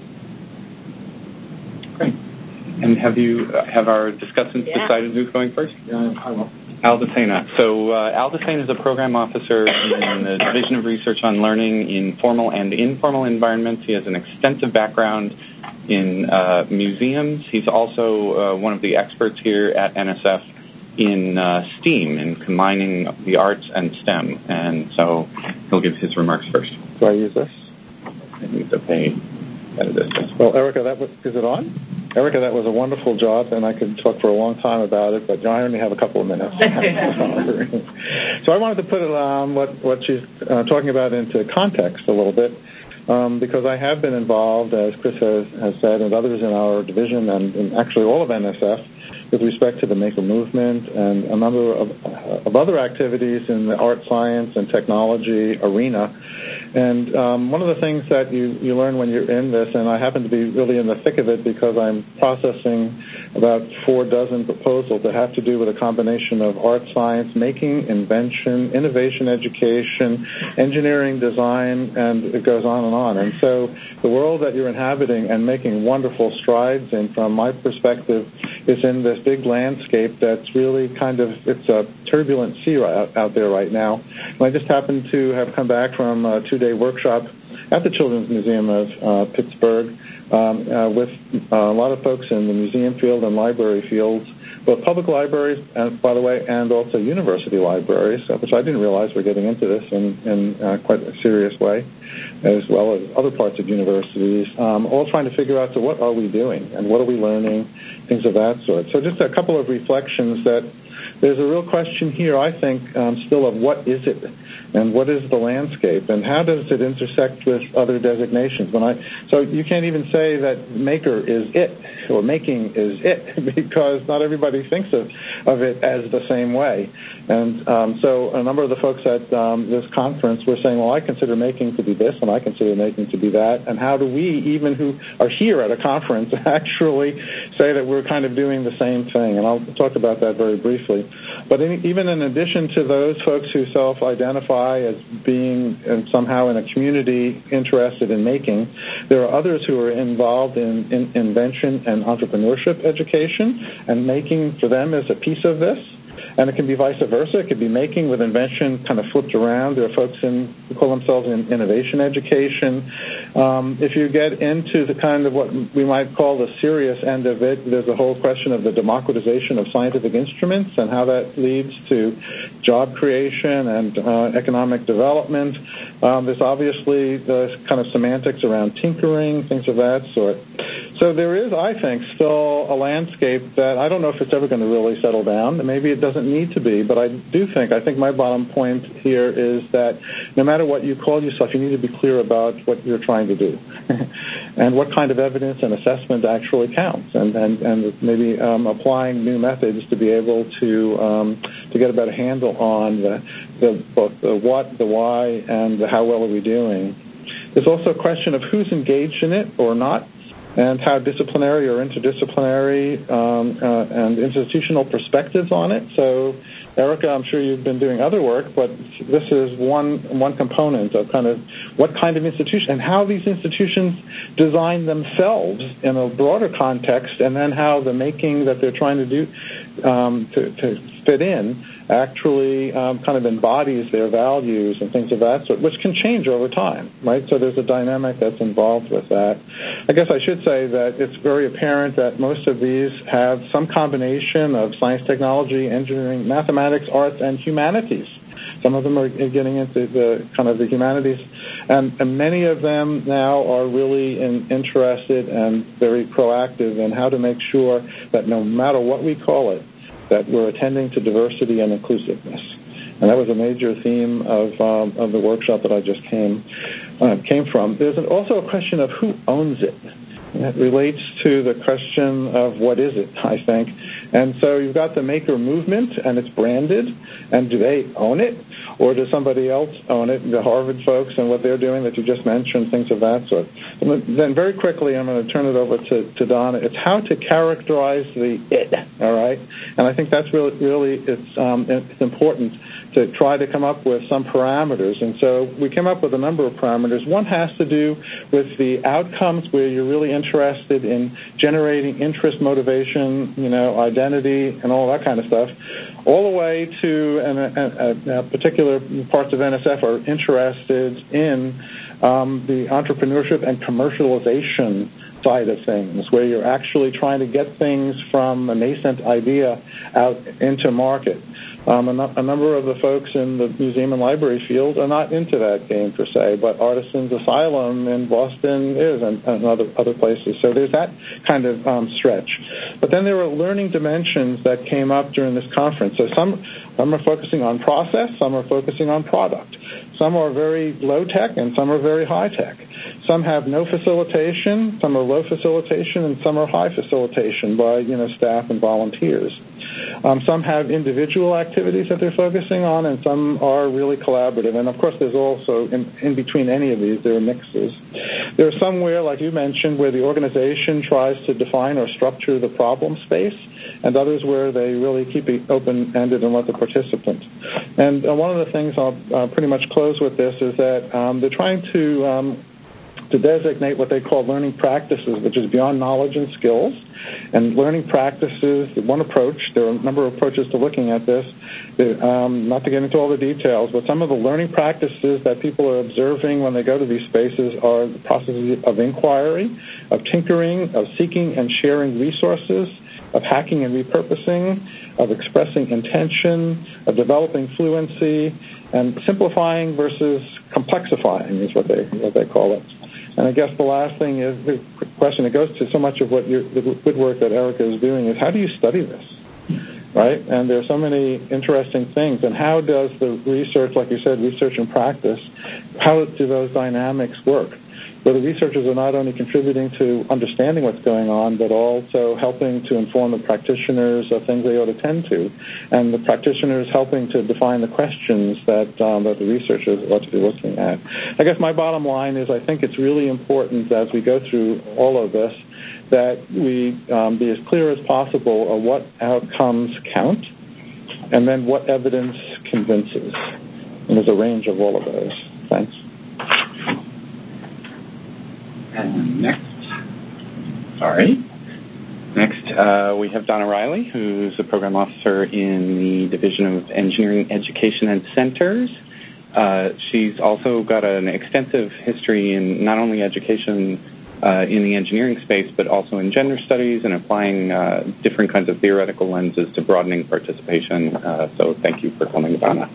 Great. And have our discussants decided who's going first? Yeah, I will. Aldesena. So Aldesena is a program officer in the Division of Research on Learning in Formal and Informal Environments. He has an extensive background in museums. He's also one of the experts here at NSF in STEAM, in combining the arts and STEM. And so he'll give his remarks first. Do I use this? I need to pay. Well, Erica, is it on? Erica, that was a wonderful job, and I could talk for a long time about it, but I only have a couple of minutes. So I wanted to put what she's talking about into context a little bit, because I have been involved, as Chris has said, and others in our division, and actually all of NSF, with respect to the Maker Movement and a number of other activities in the art, science, and technology arena. And one of the things that you learn when you're in this, and I happen to be really in the thick of it because I'm processing about 4 proposals that have to do with a combination of art, science, making, invention, innovation, education, engineering, design, and it goes on and on. And so the world that you're inhabiting and making wonderful strides in, from my perspective, is in this big landscape that's really it's a turbulent sea out there right now. And I just happened to have come back from a 2-day workshop at the Children's Museum of Pittsburgh with a lot of folks in the museum field and library fields, both public libraries, by the way, and also university libraries, which I didn't realize were getting into this in quite a serious way, as well as other parts of universities, all trying to figure out, so what are we doing and what are we learning, things of that sort. So just a couple of reflections that there's a real question here, I think, still of what is it, and what is the landscape, and how does it intersect with other designations? So you can't even say that maker is it, or making is it, because not everybody thinks of it as the same way. And so a number of the folks at this conference were saying, well, I consider making to be this, and I consider making to be that, and how do we, even who are here at a conference, actually say that we're kind of doing the same thing? And I'll talk about that very briefly. But even in addition to those folks who self-identify as being somehow in a community interested in making, there are others who are involved in invention and entrepreneurship education, and making for them is a piece of this. And it can be vice versa. It could be making with invention kind of flipped around. There are folks who call themselves in innovation education. If you get into the kind of what we might call the serious end of it, there's a whole question of the democratization of scientific instruments and how that leads to job creation and economic development. There's obviously the kind of semantics around tinkering, things of that sort. So there is, I think, still a landscape that I don't know if it's ever going to really settle down. Maybe it doesn't need to be, but I think my bottom point here is that no matter what you call yourself, you need to be clear about what you're trying to do and what kind of evidence and assessment actually counts, and maybe applying new methods to be able to get a better handle on both the what, the why, and the how well are we doing. There's also a question of who's engaged in it or not, and how disciplinary or interdisciplinary and institutional perspectives on it. So, Erica, I'm sure you've been doing other work, but this is one component of kind of what kind of institution and how these institutions design themselves in a broader context, and then how the making that they're trying to do to fit in actually kind of embodies their values and things of that sort, which can change over time, right? So there's a dynamic that's involved with that. I guess I should say that it's very apparent that most of these have some combination of science, technology, engineering, mathematics, arts, and humanities. Some of them are getting into the kind of the humanities, and many of them now are really interested and very proactive in how to make sure that no matter what we call it, that we're attending to diversity and inclusiveness. And that was a major theme of the workshop that I just came from. There's also a question of who owns it. And it relates to the question of what is it, I think. And so you've got the maker movement, and it's branded, and do they own it? Or does somebody else own it, the Harvard folks and what they're doing that you just mentioned, things of that sort. And then very quickly, I'm going to turn it over to Donna. It's how to characterize the it, all right? And I think that's really it's important to try to come up with some parameters. And so we came up with a number of parameters. One has to do with the outcomes where you're really interested in generating interest, motivation, identity, and all that kind of stuff, all the way to particular parts of NSF are interested in the entrepreneurship and commercialization side of things, where you're actually trying to get things from a nascent idea out into market. A number of the folks in the museum and library field are not into that game per se, but Artisans Asylum in Boston is, and other places. So there's that kind of stretch. But then there are learning dimensions that came up during this conference. So some are focusing on process, some are focusing on product. Some are very low-tech, and some are very high-tech. Some have no facilitation, some are low facilitation, and some are high facilitation by staff and volunteers. Some have individual activities that they're focusing on, and some are really collaborative. And, of course, there's also, in between any of these, there are mixes. There's somewhere, like you mentioned, where the organization tries to define or structure the problem space, and others where they really keep it open-ended and let the participant. And one of the things I'll pretty much close with this is that they're trying to designate what they call learning practices, which is beyond knowledge and skills. And learning practices, one approach, there are a number of approaches to looking at this, not to get into all the details, but some of the learning practices that people are observing when they go to these spaces are the processes of inquiry, of tinkering, of seeking and sharing resources, of hacking and repurposing, of expressing intention, of developing fluency, and simplifying versus complexifying is what they call it. And I guess the last thing is the question that goes to so much of what the good work that Erica is doing is how do you study this? right? And there are so many interesting things. And how does the research, like you said, research and practice, how do those dynamics work? Where the researchers are not only contributing to understanding what's going on, but also helping to inform the practitioners of things they ought to tend to, and the practitioners helping to define the questions that the researchers ought to be looking at. I guess my bottom line is I think it's really important as we go through all of this that we be as clear as possible of what outcomes count and then what evidence convinces. And there's a range of all of those. Thanks. And next, we have Donna Riley, who's a program officer in the Division of Engineering Education and Centers. She's also got an extensive history in not only education in the engineering space, but also in gender studies and applying different kinds of theoretical lenses to broadening participation. So thank you for coming, Donna.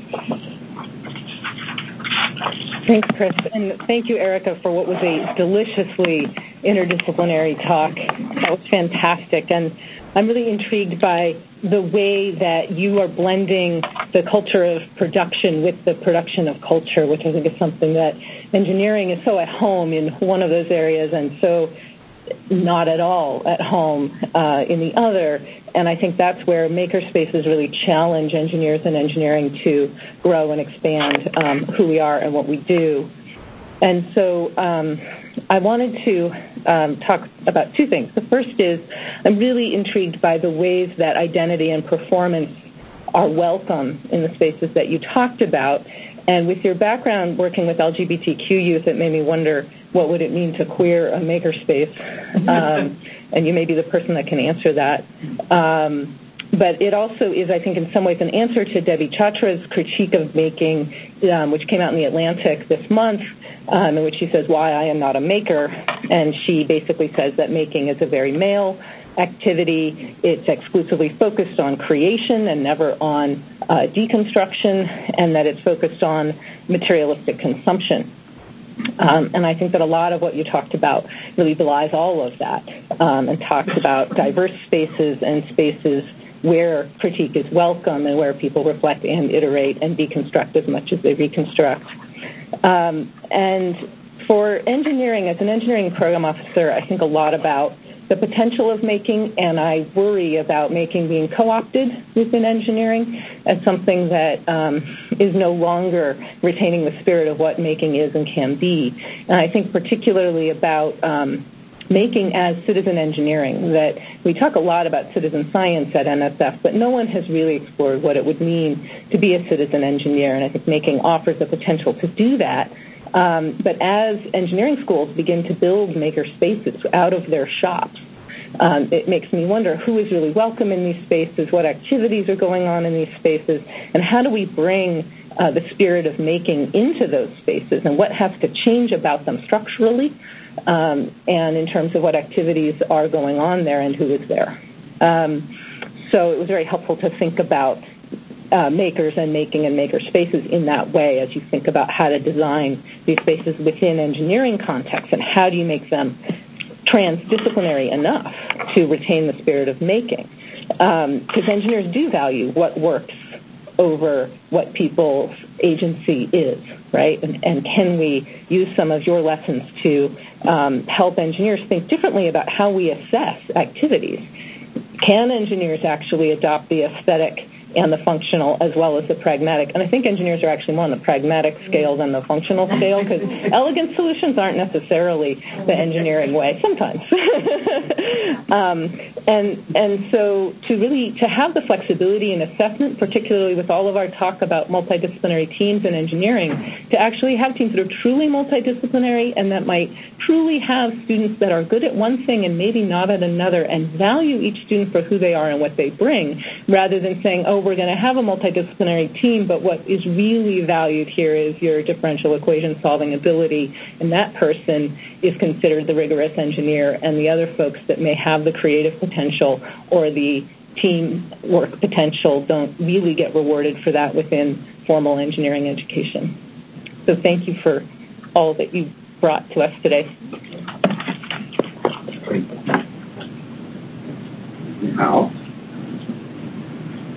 Thanks, Chris, and thank you, Erica, for what was a deliciously interdisciplinary talk. That was fantastic, and I'm really intrigued by the way that you are blending the culture of production with the production of culture, which I think is something that engineering is so at home in one of those areas and so not at all at home in the other. And I think that's where makerspaces really challenge engineers and engineering to grow and expand who we are and what we do. And so I wanted to talk about two things. The first is I'm really intrigued by the ways that identity and performance are welcome in the spaces that you talked about. And with your background working with LGBTQ youth, it made me wonder what would it mean to queer a makerspace. And you may be the person that can answer that. But it also is, I think, in some ways an answer to Debbie Chatra's critique of making, which came out in The Atlantic this month, in which she says, why I am not a maker. And she basically says that making is a very male activity. It's exclusively focused on creation and never on deconstruction, and that it's focused on materialistic consumption. And I think that a lot of what you talked about really belies all of that and talks about diverse spaces and spaces where critique is welcome and where people reflect and iterate and deconstruct as much as they reconstruct. And for engineering, as an engineering program officer, I think a lot about the potential of making, and I worry about making being co-opted within engineering as something that is no longer retaining the spirit of what making is and can be. And I think particularly about making as citizen engineering, that we talk a lot about citizen science at NSF, but no one has really explored what it would mean to be a citizen engineer, and I think making offers the potential to do that. But as engineering schools begin to build maker spaces out of their shops, it makes me wonder who is really welcome in these spaces, what activities are going on in these spaces, and how do we bring the spirit of making into those spaces, and what has to change about them structurally, and in terms of what activities are going on there and who is there. So it was very helpful to think about makers and making and maker spaces in that way as you think about how to design these spaces within engineering contexts, and how do you make them transdisciplinary enough to retain the spirit of making. Because engineers do value what works over what people's agency is, right? And can we use some of your lessons to help engineers think differently about how we assess activities? Can engineers actually adopt the aesthetic and the functional as well as the pragmatic? And I think engineers are actually more on the pragmatic scale than the functional scale, because elegant solutions aren't necessarily the engineering way sometimes. And so to have the flexibility in assessment, particularly with all of our talk about multidisciplinary teams in engineering, to actually have teams that are truly multidisciplinary and that might truly have students that are good at one thing and maybe not at another, and value each student for who they are and what they bring, rather than saying, oh, we're going to have a multidisciplinary team, but what is really valued here is your differential equation solving ability, and that person is considered the rigorous engineer, and the other folks that may have the creative potential or the team work potential don't really get rewarded for that within formal engineering education. So thank you for all that you brought to us today. Now,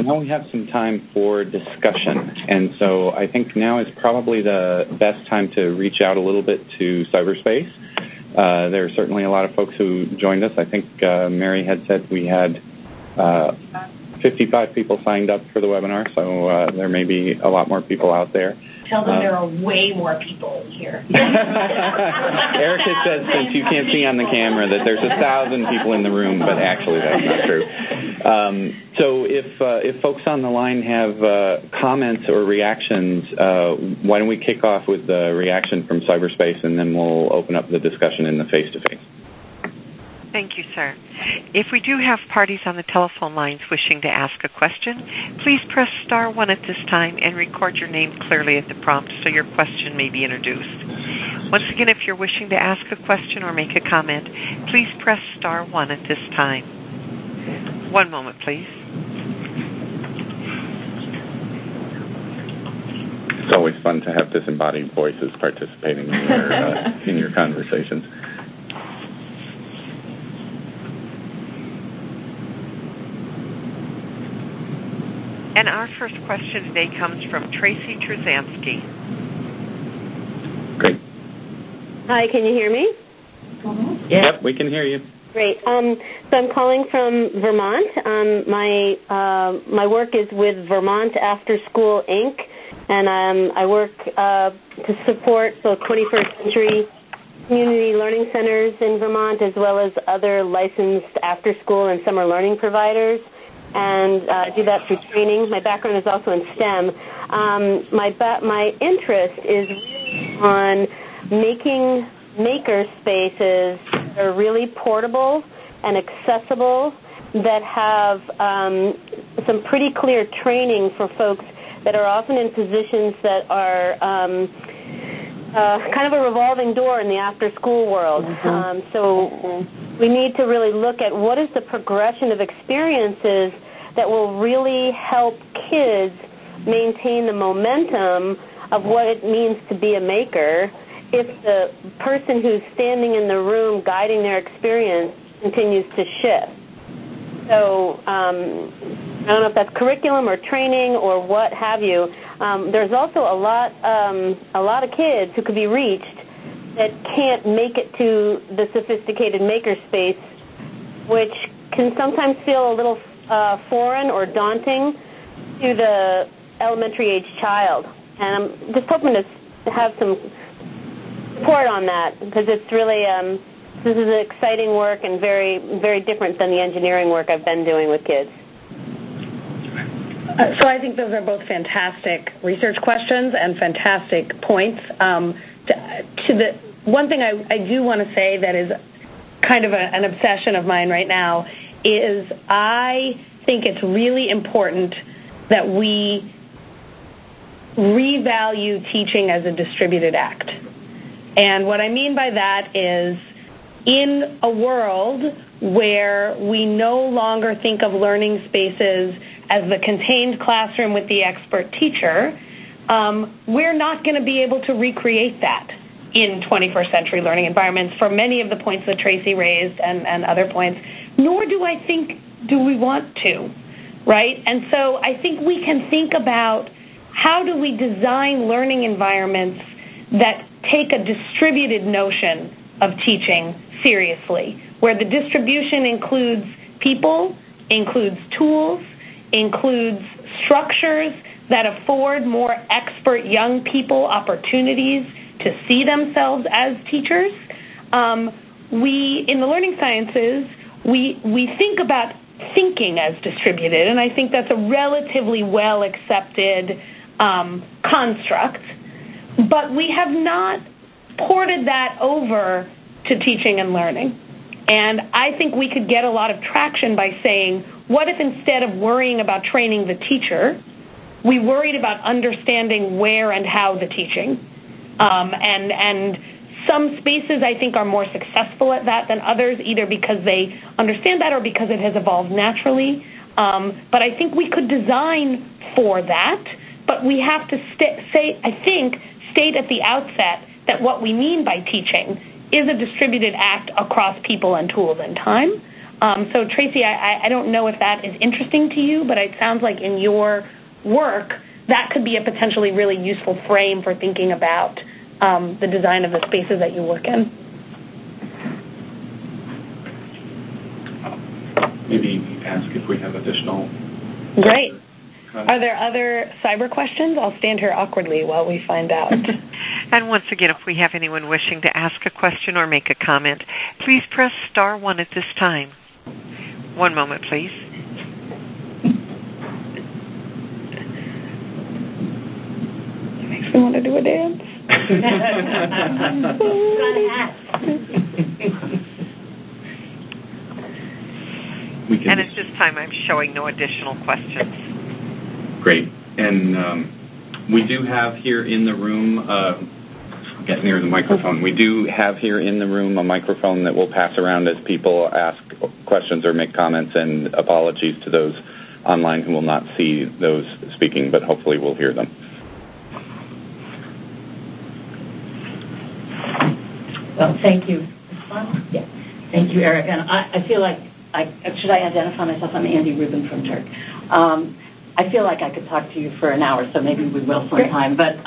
now we have some time for discussion, and so I think now is probably the best time to reach out a little bit to cyberspace. There are certainly a lot of folks who joined us. I think Mary had said we had 55 people signed up for the webinar, so there may be a lot more people out there. Tell them there are way more people here. Erica says, since you can't see on the camera, that there's 1,000 people in the room, but actually that's not true. So if folks on the line have comments or reactions, why don't we kick off with the reaction from cyberspace, and then we'll open up the discussion in the face-to-face. Thank you, sir. If we do have parties on the telephone lines wishing to ask a question, please press star 1 at this time and record your name clearly at the prompt so your question may be introduced. Once again, if you're wishing to ask a question or make a comment, please press star 1 at this time. One moment, please. It's always fun to have disembodied voices participating in your conversations. And our first question today comes from Tracy Trzaski. Great. Hi, can you hear me? Yep, we can hear you. Great. So I'm calling from Vermont. My work is with Vermont After School, Inc., and I work to support the 21st Century Community Learning Centers in Vermont, as well as other licensed after-school and summer learning providers, and do that through training. My background is also in STEM. My interest is on making maker spaces that are really portable and accessible, that have some pretty clear training for folks that are often in positions that are kind of a revolving door in the after-school world. So we need to really look at what is the progression of experiences that will really help kids maintain the momentum of what it means to be a maker if the person who's standing in the room guiding their experience continues to shift. So I don't know if that's curriculum or training or what have you. There's also a lot of kids who could be reached that can't make it to the sophisticated makerspace, which can sometimes feel a little foreign or daunting to the elementary age child. And I'm just hoping to have some support on that, because it's really this is exciting work and very, very different than the engineering work I've been doing with kids. So I think those are both fantastic research questions and fantastic points. One thing I do want to say that is kind of an obsession of mine right now is I think it's really important that we revalue teaching as a distributed act. And what I mean by that is, in a world where we no longer think of learning spaces as the contained classroom with the expert teacher, we're not going to be able to recreate that in 21st century learning environments for many of the points that Tracy raised and other points, nor do we want to, right? And so I think we can think about how do we design learning environments that take a distributed notion of teaching seriously, where the distribution includes people, includes tools, includes structures that afford more expert young people opportunities to see themselves as teachers. We, in the learning sciences, we think about thinking as distributed, and I think that's a relatively well-accepted construct, but we have not ported that over to teaching and learning. And I think we could get a lot of traction by saying, what if instead of worrying about training the teacher, we worried about understanding where and how the teaching? And some spaces, I think, are more successful at that than others, either because they understand that or because it has evolved naturally. But I think we could design for that, but we have to state at the outset that what we mean by teaching is a distributed act across people and tools and time. So, Tracy, I don't know if that is interesting to you, but it sounds like in your work, that could be a potentially really useful frame for thinking about the design of the spaces that you work in. Maybe ask if we have additional... Great. Are there other cyber questions? I'll stand here awkwardly while we find out. And once again, if we have anyone wishing to ask a question or make a comment, please press star 1 at this time. One moment, please. It makes me want to do a dance. And at this time, I'm showing no additional questions. Great. And we do have here in the room, get near the microphone, we do have here in the room a microphone that will pass around as people ask questions or make comments, and apologies to those online who will not see those speaking, but hopefully we'll hear them. Well, thank you. Yeah. Thank you, Eric. And I feel like, should I identify myself? I'm Andy Rubin from Turk. I feel like I could talk to you for an hour, so maybe we will sometime. But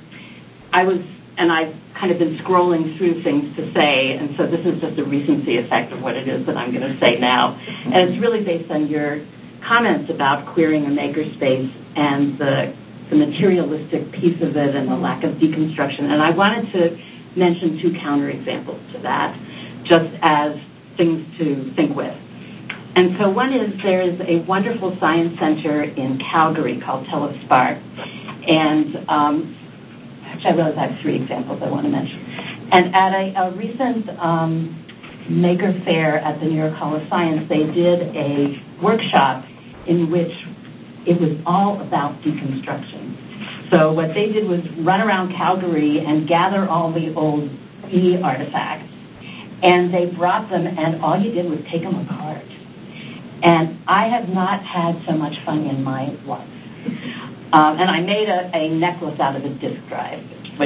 I've kind of been scrolling through things to say, and so this is just a recency effect of what it is that I'm going to say now. And it's really based on your comments about queering a makerspace and the materialistic piece of it and the lack of deconstruction. And I wanted to mention 2 counterexamples to that, just as things to think with. And so one is there is a wonderful science center in Calgary called Telespark. And actually, I realize I have 3 examples I want to mention. And at a recent Maker Faire at the New York Hall of Science, they did a workshop in which it was all about deconstruction. So what they did was run around Calgary and gather all the old artifacts. And they brought them, and all you did was take them apart. And I have not had so much fun in my life. And I made a necklace out of a disk drive, which,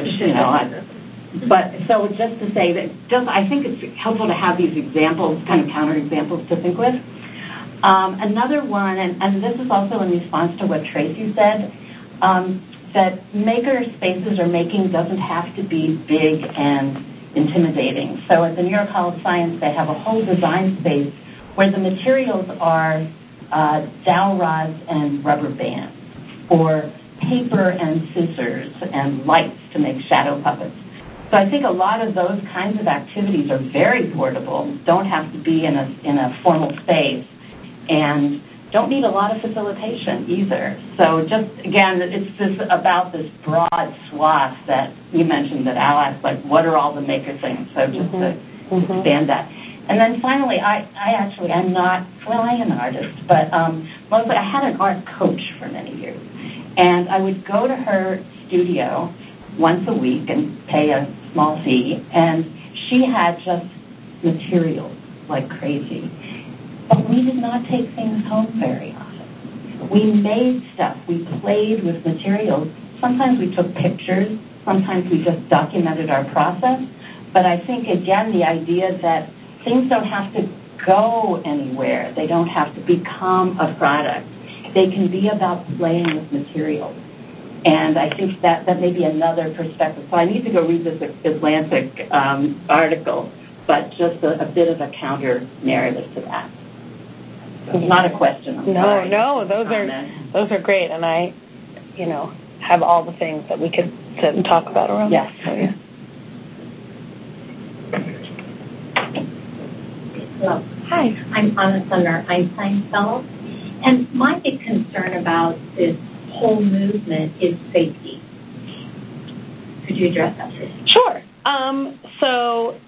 but so just to say that I think it's helpful to have these examples, kind of counterexamples to think with. Another one, and this is also in response to what Tracy said, that maker spaces or making doesn't have to be big and intimidating. So at the New York Hall of Science, they have a whole design space where the materials are dowel rods and rubber bands, or paper and scissors and lights to make shadow puppets. So I think a lot of those kinds of activities are very portable, don't have to be in a formal space, and don't need a lot of facilitation either. So just, again, it's just about this broad swath that you mentioned that Al asked, like, what are all the maker things? So just to expand that. And then finally, I am an artist, but mostly I had an art coach for many years. And I would go to her studio once a week and pay a small fee, and she had just materials like crazy. But we did not take things home very often. We made stuff. We played with materials. Sometimes we took pictures. Sometimes we just documented our process. But I think, again, the idea that things don't have to go anywhere. They don't have to become a product. They can be about playing with materials. And I think that may be another perspective. So I need to go read this Atlantic article, but just a bit of a counter narrative to that. So it's not a question. I'm sorry. No, those are great, and I, have all the things that we could sit and talk about around. Yes. So, yeah. Hello. Hi, I'm Anna Sumner, Einstein Fellow. And my big concern about this whole movement is safety. Could you address that, Tracy? Sure. So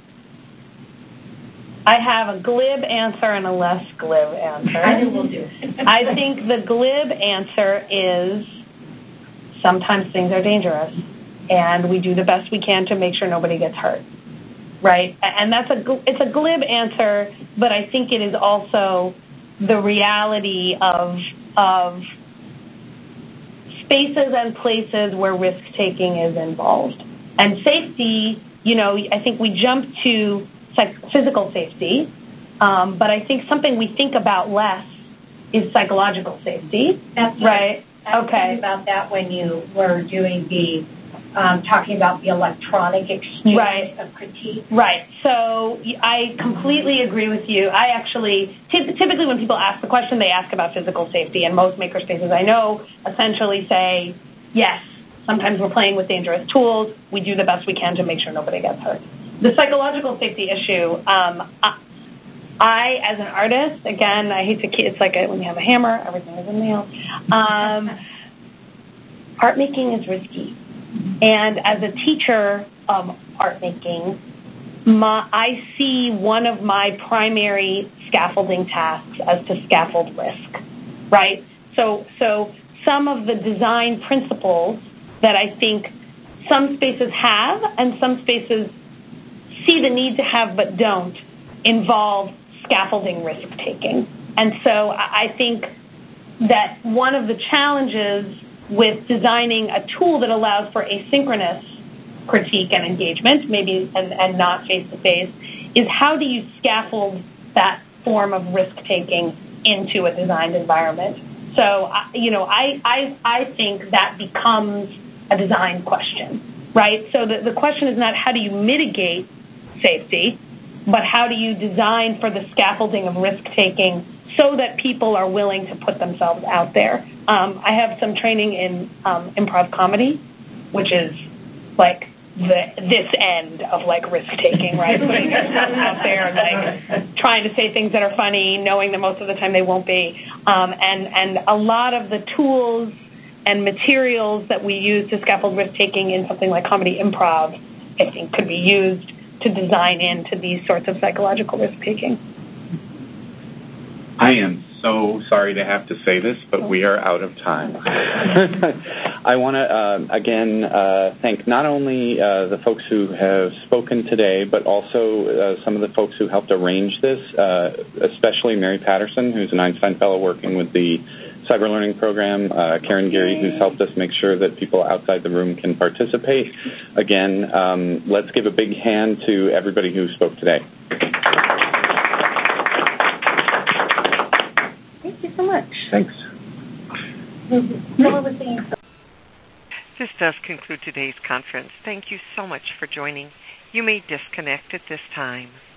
I have a glib answer and a less glib answer. Either will do. I think the glib answer is sometimes things are dangerous, and we do the best we can to make sure nobody gets hurt. Right, and it's a glib answer, but I think it is also the reality of spaces and places where risk-taking is involved. And safety, I think we jump to physical safety, But I think something we think about less is psychological safety. That's right. I was talking about that when you were doing the talking about the electronic exchange of critique. Right. So I completely agree with you. I actually, typically when people ask the question, they ask about physical safety, and most makerspaces I know essentially say, yes, sometimes we're playing with dangerous tools. We do the best we can to make sure nobody gets hurt. The psychological safety issue, I, as an artist, again, I hate to keep, it's like when you have a hammer, everything is a nail. Art making is risky. And as a teacher of art making, I see one of my primary scaffolding tasks as to scaffold risk, right? So some of the design principles that I think some spaces have and some spaces see the need to have but don't involve scaffolding risk-taking. And so I think that one of the challenges with designing a tool that allows for asynchronous critique and engagement, maybe and not face-to-face, is how do you scaffold that form of risk-taking into a designed environment? So, I think that becomes a design question, right? So the question is not how do you mitigate safety, but how do you design for the scaffolding of risk-taking so that people are willing to put themselves out there. I have some training in improv comedy, which is like this end of like risk-taking, right? Putting yourself out there and like trying to say things that are funny, knowing that most of the time they won't be. And a lot of the tools and materials that we use to scaffold risk-taking in something like comedy improv, I think, could be used to design into these sorts of psychological risk-taking. I am so sorry to have to say this, but we are out of time. I want to, again, thank not only the folks who have spoken today, but also some of the folks who helped arrange this, especially Mary Patterson, who's an Einstein Fellow working with the Cyber Learning Program, Karen Geary, who's helped us make sure that people outside the room can participate. Again, let's give a big hand to everybody who spoke today. Thank you so much. Thanks. This does conclude today's conference. Thank you so much for joining. You may disconnect at this time.